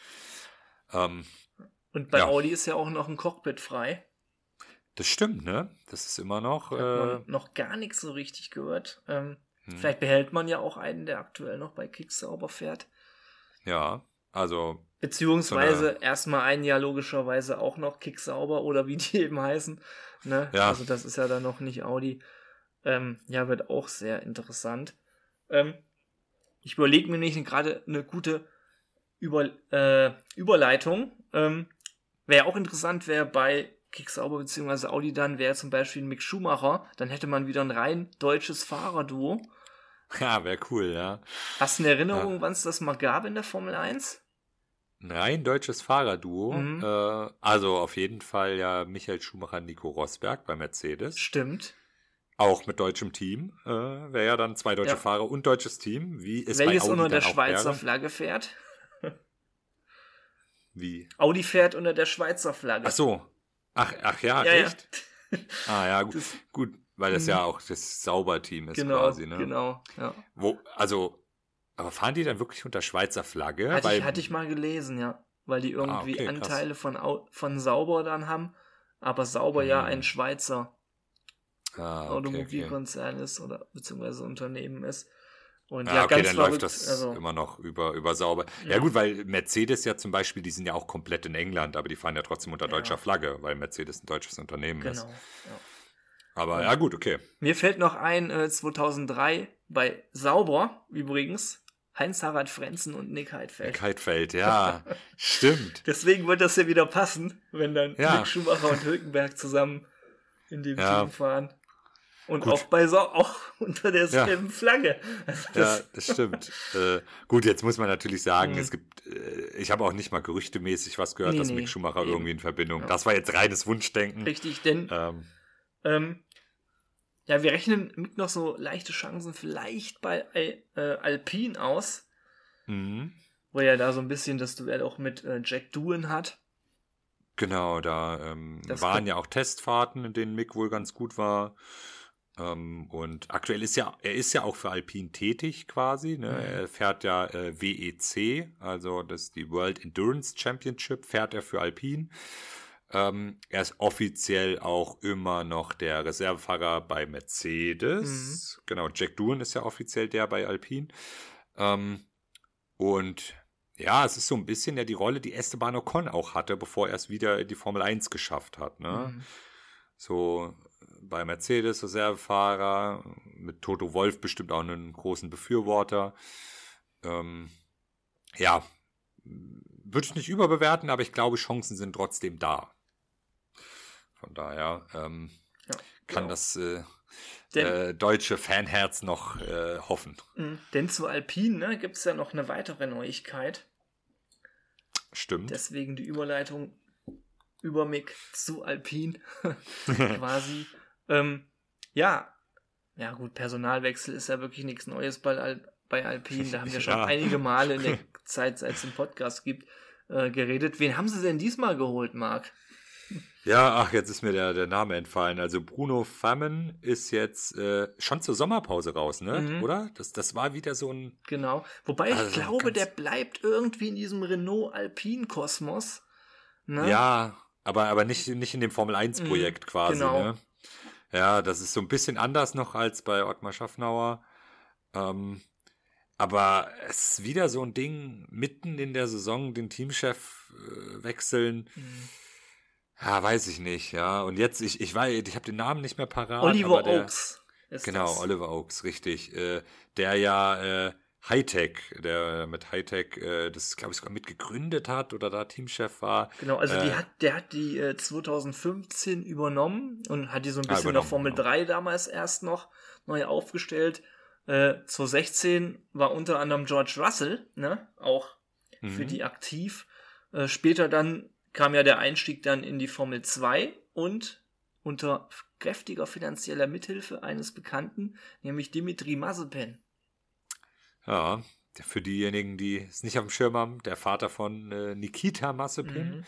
Und bei Audi ist ja auch noch ein Cockpit frei. Das stimmt, ne? Das ist immer noch... Hat man noch gar nichts so richtig gehört. Vielleicht behält man ja auch einen, der aktuell noch bei Kicksauber fährt. Ja, also... Beziehungsweise erstmal ein Jahr logischerweise auch noch Kicksauber oder wie die eben heißen. Ne? Ja. Also das ist ja dann noch nicht Audi. Wird auch sehr interessant. Ich überlege mir nicht gerade eine gute Überleitung. Wäre auch interessant, wäre bei Kicksauber bzw. Audi dann, wäre zum Beispiel Mick Schumacher. Dann hätte man wieder ein rein deutsches Fahrerduo. Ja, wäre cool, ja. Hast du eine Erinnerung, wann es das mal gab in der Formel 1? Ein rein deutsches Fahrerduo. Also auf jeden Fall ja Michael Schumacher, Nico Rosberg bei Mercedes. Stimmt. Auch mit deutschem Team. Wäre ja dann 2 deutsche Fahrer und deutsches Team. Wie es welches bei Audi unter der dann auch Schweizer wäre. Flagge fährt? Wie? Audi fährt unter der Schweizer Flagge. Ach so. Ach ja, Ja, echt? ja. Ja, gut. weil das ja auch das Sauberteam ist quasi, ne? Genau, ja. Aber fahren die dann wirklich unter Schweizer Flagge? Hatte ich mal gelesen, ja. Weil die irgendwie okay, Anteile von Sauber dann haben, aber Sauber ja ein Schweizer Automobilkonzern ist oder beziehungsweise Unternehmen ist. Und okay, ganz dann verrückt, läuft das immer noch über Sauber. Ja gut, weil Mercedes ja zum Beispiel, die sind ja auch komplett in England, aber die fahren ja trotzdem unter deutscher Flagge, weil Mercedes ein deutsches Unternehmen ist. Genau, ja. Aber ja gut, okay. Mir fällt noch ein, 2003 bei Sauber übrigens, Heinz-Harald Frentzen und Nick Heidfeld. Nick Heidfeld, ja, stimmt. Deswegen wird das ja wieder passen, wenn dann Mick Schumacher und Hülkenberg zusammen in dem Team fahren. Und gut. Auch unter derselben Flagge. Also das stimmt. Gut, jetzt muss man natürlich sagen, es gibt, ich habe auch nicht mal gerüchtemäßig was gehört, dass Mick Schumacher irgendwie in Verbindung. Das war jetzt reines Wunschdenken. Richtig, denn wir rechnen mit noch so leichte Chancen vielleicht bei Alpine aus, wo er da so ein bisschen das Duell auch mit Jack Doohan hat. Genau, da waren ja auch Testfahrten, in denen Mick wohl ganz gut war. Und aktuell er ist ja auch für Alpine tätig quasi. Ne? Er fährt ja WEC, also das ist die World Endurance Championship, fährt er für Alpine. Er ist offiziell auch immer noch der Reservefahrer bei Mercedes. Genau, Jack Doohan ist ja offiziell der bei Alpine. Und ja, es ist so ein bisschen ja die Rolle, die Esteban Ocon auch hatte, bevor er es wieder in die Formel 1 geschafft hat. Ne? So bei Mercedes Reservefahrer, mit Toto Wolff bestimmt auch einen großen Befürworter. Würde ich nicht überbewerten, aber ich glaube, Chancen sind trotzdem da. Von daher kann das deutsche Fanherz noch hoffen. Denn zu Alpine gibt es ja noch eine weitere Neuigkeit. Stimmt. Deswegen die Überleitung über Mick zu Alpine quasi. Gut, Personalwechsel ist ja wirklich nichts Neues bei Alpine. Da haben wir schon einige Male in der Zeit, seit es einen Podcast gibt, geredet. Wen haben sie denn diesmal geholt, Marc? Ja, jetzt ist mir der Name entfallen. Also Bruno Famin ist jetzt schon zur Sommerpause raus, ne? Oder? Das war wieder so ein... Genau. Wobei ich glaube, der bleibt irgendwie in diesem Renault-Alpine-Kosmos. Ne? Ja, aber nicht in dem Formel-1-Projekt quasi, genau. Ne? Ja, das ist so ein bisschen anders noch als bei Ottmar Schaffnauer. Aber es ist wieder so ein Ding, mitten in der Saison den Teamchef wechseln. Ja, weiß ich nicht, ja. Und jetzt, ich habe den Namen nicht mehr parat. Oliver Oakes ist genau, das. Oliver Oakes, richtig. Der ja Hightech, der mit Hightech das, glaube ich, sogar mitgegründet hat oder da Teamchef war. Genau, also der hat die 2015 übernommen und hat die so ein bisschen in der Formel 3 damals erst noch neu aufgestellt. 2016 war unter anderem George Russell, ne, auch für die aktiv. Später dann kam ja der Einstieg dann in die Formel 2 und unter kräftiger finanzieller Mithilfe eines Bekannten, nämlich Dimitri Mazepin. Ja, für diejenigen, die es nicht auf dem Schirm haben, der Vater von Nikita Mazepin.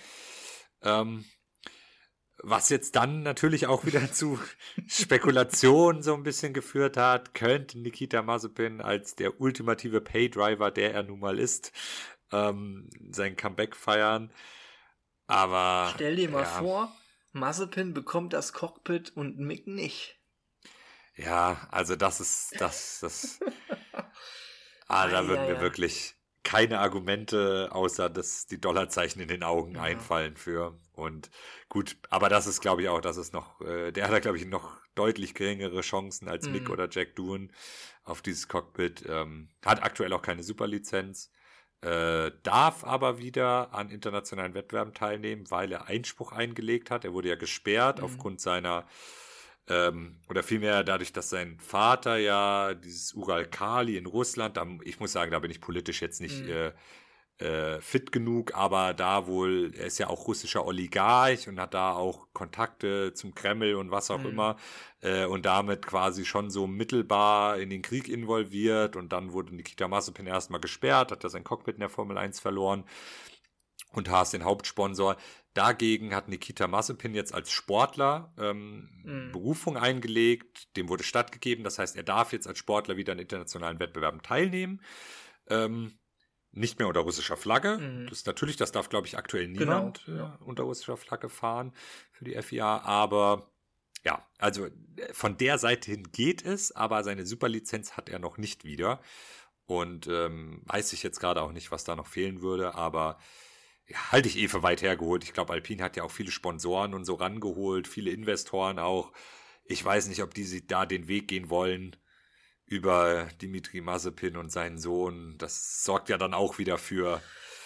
Was jetzt dann natürlich auch wieder zu Spekulationen so ein bisschen geführt hat, könnte Nikita Mazepin als der ultimative Paydriver, der er nun mal ist, sein Comeback feiern. Aber stell dir mal vor, Mazepin bekommt das Cockpit und Mick nicht. Ja, also das ist das. Da würden mir wirklich keine Argumente außer die Dollarzeichen in den Augen einfallen für. Und gut, aber das ist, glaube ich, auch, das ist noch, der hat da, glaube ich, noch deutlich geringere Chancen als Mick oder Jack Doohan auf dieses Cockpit. Hat aktuell auch keine Superlizenz. Darf aber wieder an internationalen Wettbewerben teilnehmen, weil er Einspruch eingelegt hat. Er wurde ja gesperrt aufgrund seiner, oder vielmehr dadurch, dass sein Vater ja dieses Ural-Kali in Russland, ich muss sagen, da bin ich politisch jetzt nicht fit genug, aber da wohl, er ist ja auch russischer Oligarch und hat da auch Kontakte zum Kreml und was auch immer und damit quasi schon so mittelbar in den Krieg involviert und dann wurde Nikita Mazepin erstmal gesperrt, hat er sein Cockpit in der Formel 1 verloren und Haas den Hauptsponsor. Dagegen hat Nikita Mazepin jetzt als Sportler Berufung eingelegt, dem wurde stattgegeben, das heißt, er darf jetzt als Sportler wieder an internationalen Wettbewerben teilnehmen. Nicht mehr unter russischer Flagge. Das darf, glaube ich, aktuell niemand unter russischer Flagge fahren für die FIA, aber ja, also von der Seite hin geht es, aber seine Superlizenz hat er noch nicht wieder und weiß ich jetzt gerade auch nicht, was da noch fehlen würde, aber ja, halte ich für weit hergeholt. Ich glaube, Alpine hat ja auch viele Sponsoren und so rangeholt, viele Investoren auch. Ich weiß nicht, ob die da den Weg gehen wollen über Dimitri Mazepin und seinen Sohn. Das sorgt ja dann auch wieder für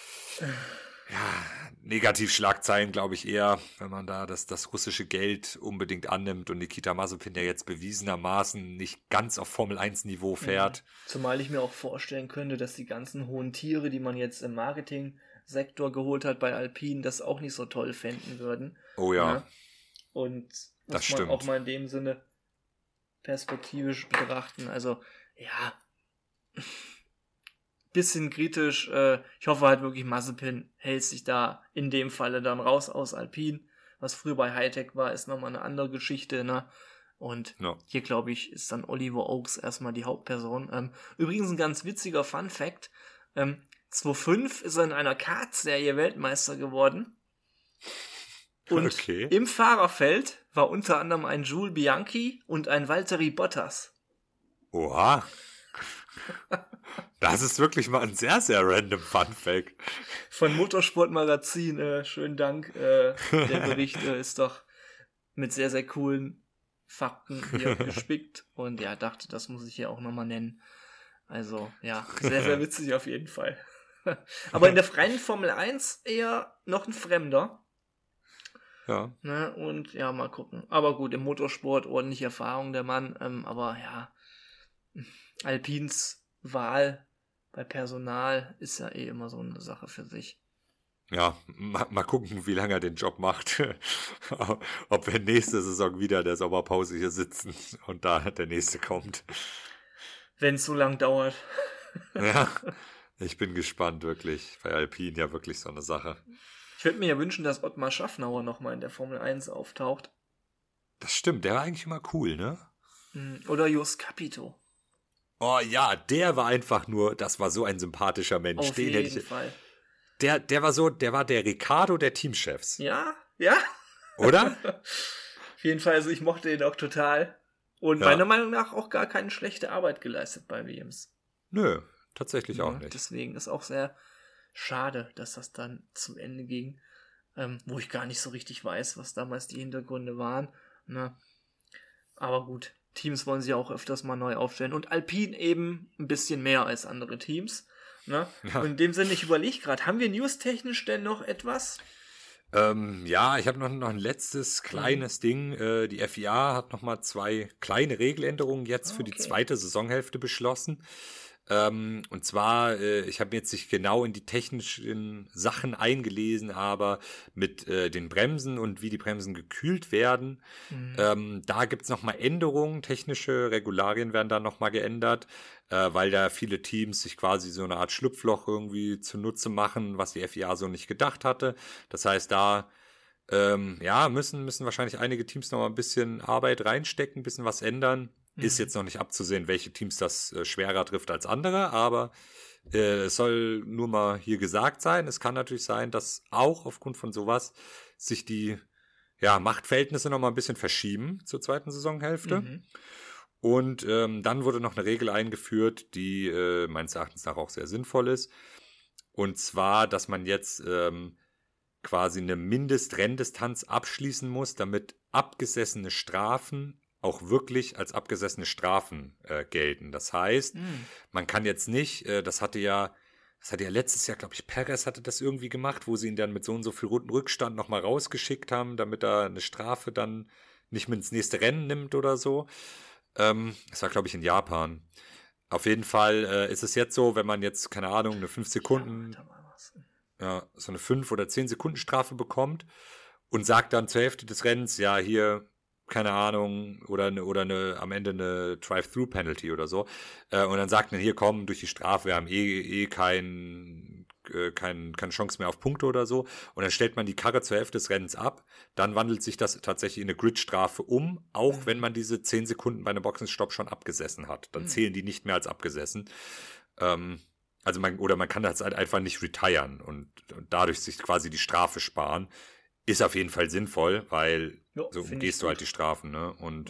Negativschlagzeilen, glaube ich eher, wenn man da das russische Geld unbedingt annimmt und Nikita Mazepin, der jetzt bewiesenermaßen nicht ganz auf Formel-1-Niveau fährt. Zumal ich mir auch vorstellen könnte, dass die ganzen hohen Tiere, die man jetzt im Marketing-Sektor geholt hat bei Alpine, das auch nicht so toll fänden würden. Oh ja. Und das muss man stimmt. auch mal in dem Sinne perspektivisch betrachten. Also, ja, bisschen kritisch. Ich hoffe halt wirklich, Mazepin hält sich da in dem Falle dann raus aus Alpine. Was früher bei Hightech war, ist nochmal eine andere Geschichte, ne? Und hier, glaube ich, ist dann Oliver Oakes erstmal die Hauptperson. Übrigens ein ganz witziger Fun-Fact. 2005 ist er in einer Kart-Serie Weltmeister geworden. Und im Fahrerfeld war unter anderem ein Jules Bianchi und ein Valtteri Bottas. Oha. Das ist wirklich mal ein sehr, sehr random Fun-Fact. Von Motorsportmagazin, schönen Dank. Der Bericht ist doch mit sehr, sehr coolen Fakten hier gespickt. Und ja, dachte, das muss ich hier auch nochmal nennen. Also, ja, sehr, sehr witzig auf jeden Fall. Aber in der freien Formel 1 eher noch ein Fremder. Ja. Ne, und ja, mal gucken. Aber gut, im Motorsport ordentliche Erfahrung der Mann. Aber ja, Alpines Wahl bei Personal ist ja eh immer so eine Sache für sich. Ja, mal gucken, wie lange er den Job macht. Ob wir nächste Saison wieder der Sommerpause hier sitzen und da der nächste kommt. Wenn es so lang dauert. Ja, ich bin gespannt, wirklich. Bei Alpine ja wirklich so eine Sache. Ich würde mir ja wünschen, dass Ottmar Schaffnauer nochmal in der Formel 1 auftaucht. Das stimmt, der war eigentlich immer cool, ne? Oder Jost Capito. Oh ja, der war einfach nur, das war so ein sympathischer Mensch. Auf jeden Fall. Der war der Ricardo der Teamchefs. Ja. Oder? Auf jeden Fall, also ich mochte ihn auch total. Und meiner Meinung nach auch gar keine schlechte Arbeit geleistet bei Williams. Nö, tatsächlich auch nicht. Deswegen ist auch sehr schade, dass das dann zu Ende ging. Wo ich gar nicht so richtig weiß, was damals die Hintergründe waren. Ne? Aber gut, Teams wollen sie auch öfters mal neu aufstellen. Und Alpine eben ein bisschen mehr als andere Teams. Ne? Ja. Und in dem Sinne, ich überlege gerade, haben wir newstechnisch denn noch etwas? Ja, ich habe noch ein letztes kleines Ding. Die FIA hat nochmal 2 kleine Regeländerungen jetzt für die zweite Saisonhälfte beschlossen. Und zwar, ich habe jetzt nicht genau in die technischen Sachen eingelesen, aber mit den Bremsen und wie die Bremsen gekühlt werden, da gibt's nochmal Änderungen, technische Regularien werden da nochmal geändert, weil da viele Teams sich quasi so eine Art Schlupfloch irgendwie zunutze machen, was die FIA so nicht gedacht hatte. Das heißt, da müssen wahrscheinlich einige Teams nochmal ein bisschen Arbeit reinstecken, ein bisschen was ändern. Ist jetzt noch nicht abzusehen, welche Teams das schwerer trifft als andere, aber es soll nur mal hier gesagt sein. Es kann natürlich sein, dass auch aufgrund von sowas sich die Machtverhältnisse noch mal ein bisschen verschieben zur zweiten Saisonhälfte. Und dann wurde noch eine Regel eingeführt, die meines Erachtens nach auch sehr sinnvoll ist. Und zwar, dass man jetzt quasi eine Mindestrenndistanz abschließen muss, damit abgesessene Strafen auch wirklich als abgesessene Strafen gelten. Das heißt, man kann jetzt nicht, das hatte ja letztes Jahr, glaube ich, Perez hatte das irgendwie gemacht, wo sie ihn dann mit so und so viel Runden Rückstand nochmal rausgeschickt haben, damit er eine Strafe dann nicht mit ins nächste Rennen nimmt oder so. Das war, glaube ich, in Japan. Auf jeden Fall ist es jetzt so, wenn man jetzt, keine Ahnung, eine 5 Sekunden, so eine 5 oder 10 Sekunden Strafe bekommt und sagt dann zur Hälfte des Rennens, ja, hier, keine Ahnung, oder am Ende eine Drive-Thru-Penalty oder so. Und dann sagt man, hier komm, durch die Strafe, wir haben kein keine Chance mehr auf Punkte oder so. Und dann stellt man die Karre zur Hälfte des Rennens ab. Dann wandelt sich das tatsächlich in eine Gridstrafe um, auch wenn man diese 10 Sekunden bei einem Boxenstopp schon abgesessen hat. Dann zählen die nicht mehr als abgesessen. Also man kann das halt einfach nicht retiren und dadurch sich quasi die Strafe sparen. Ist auf jeden Fall sinnvoll, weil so umgehst du halt die Strafen, ne? Und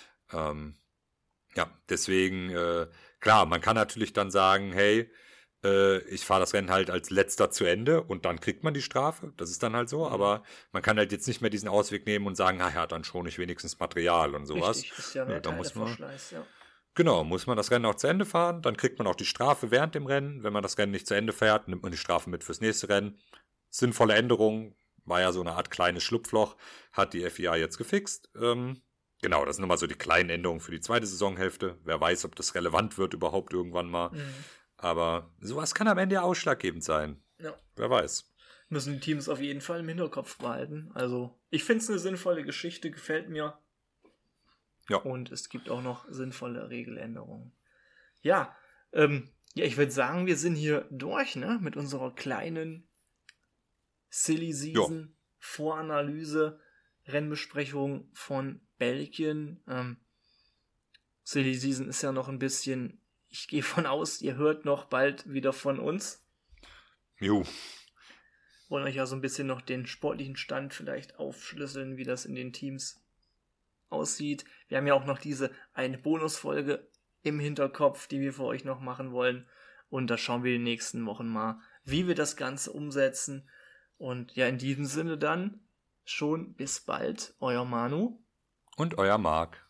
deswegen, klar, man kann natürlich dann sagen, hey, ich fahre das Rennen halt als letzter zu Ende und dann kriegt man die Strafe. Das ist dann halt so, aber man kann halt jetzt nicht mehr diesen Ausweg nehmen und sagen, ja, dann schon ich wenigstens Material und sowas. Richtig, ist ja mehr da muss man, Verschleiß, ja. Genau, muss man das Rennen auch zu Ende fahren, dann kriegt man auch die Strafe während dem Rennen. Wenn man das Rennen nicht zu Ende fährt, nimmt man die Strafe mit fürs nächste Rennen. Sinnvolle Änderung, war ja so eine Art kleines Schlupfloch, hat die FIA jetzt gefixt. Genau, das sind nochmal so die kleinen Änderungen für die zweite Saisonhälfte. Wer weiß, ob das relevant wird überhaupt irgendwann mal. Aber sowas kann am Ende ja ausschlaggebend sein. Ja. Wer weiß. Müssen die Teams auf jeden Fall im Hinterkopf behalten. Also, ich finde es eine sinnvolle Geschichte, gefällt mir. Ja. Und es gibt auch noch sinnvolle Regeländerungen. Ja, ich würde sagen, wir sind hier durch, ne? Mit unserer kleinen Silly Season Voranalyse, Rennbesprechung von Belgien. Silly Season ist ja noch ein bisschen, ich gehe von aus, ihr hört noch bald wieder von uns. Jo. Wollen euch ja so ein bisschen noch den sportlichen Stand vielleicht aufschlüsseln, wie das in den Teams aussieht. Wir haben ja auch noch diese eine Bonusfolge im Hinterkopf, die wir für euch noch machen wollen. Und da schauen wir in den nächsten Wochen mal, wie wir das Ganze umsetzen. Und ja, in diesem Sinne dann schon bis bald, euer Manu. Und euer Marc.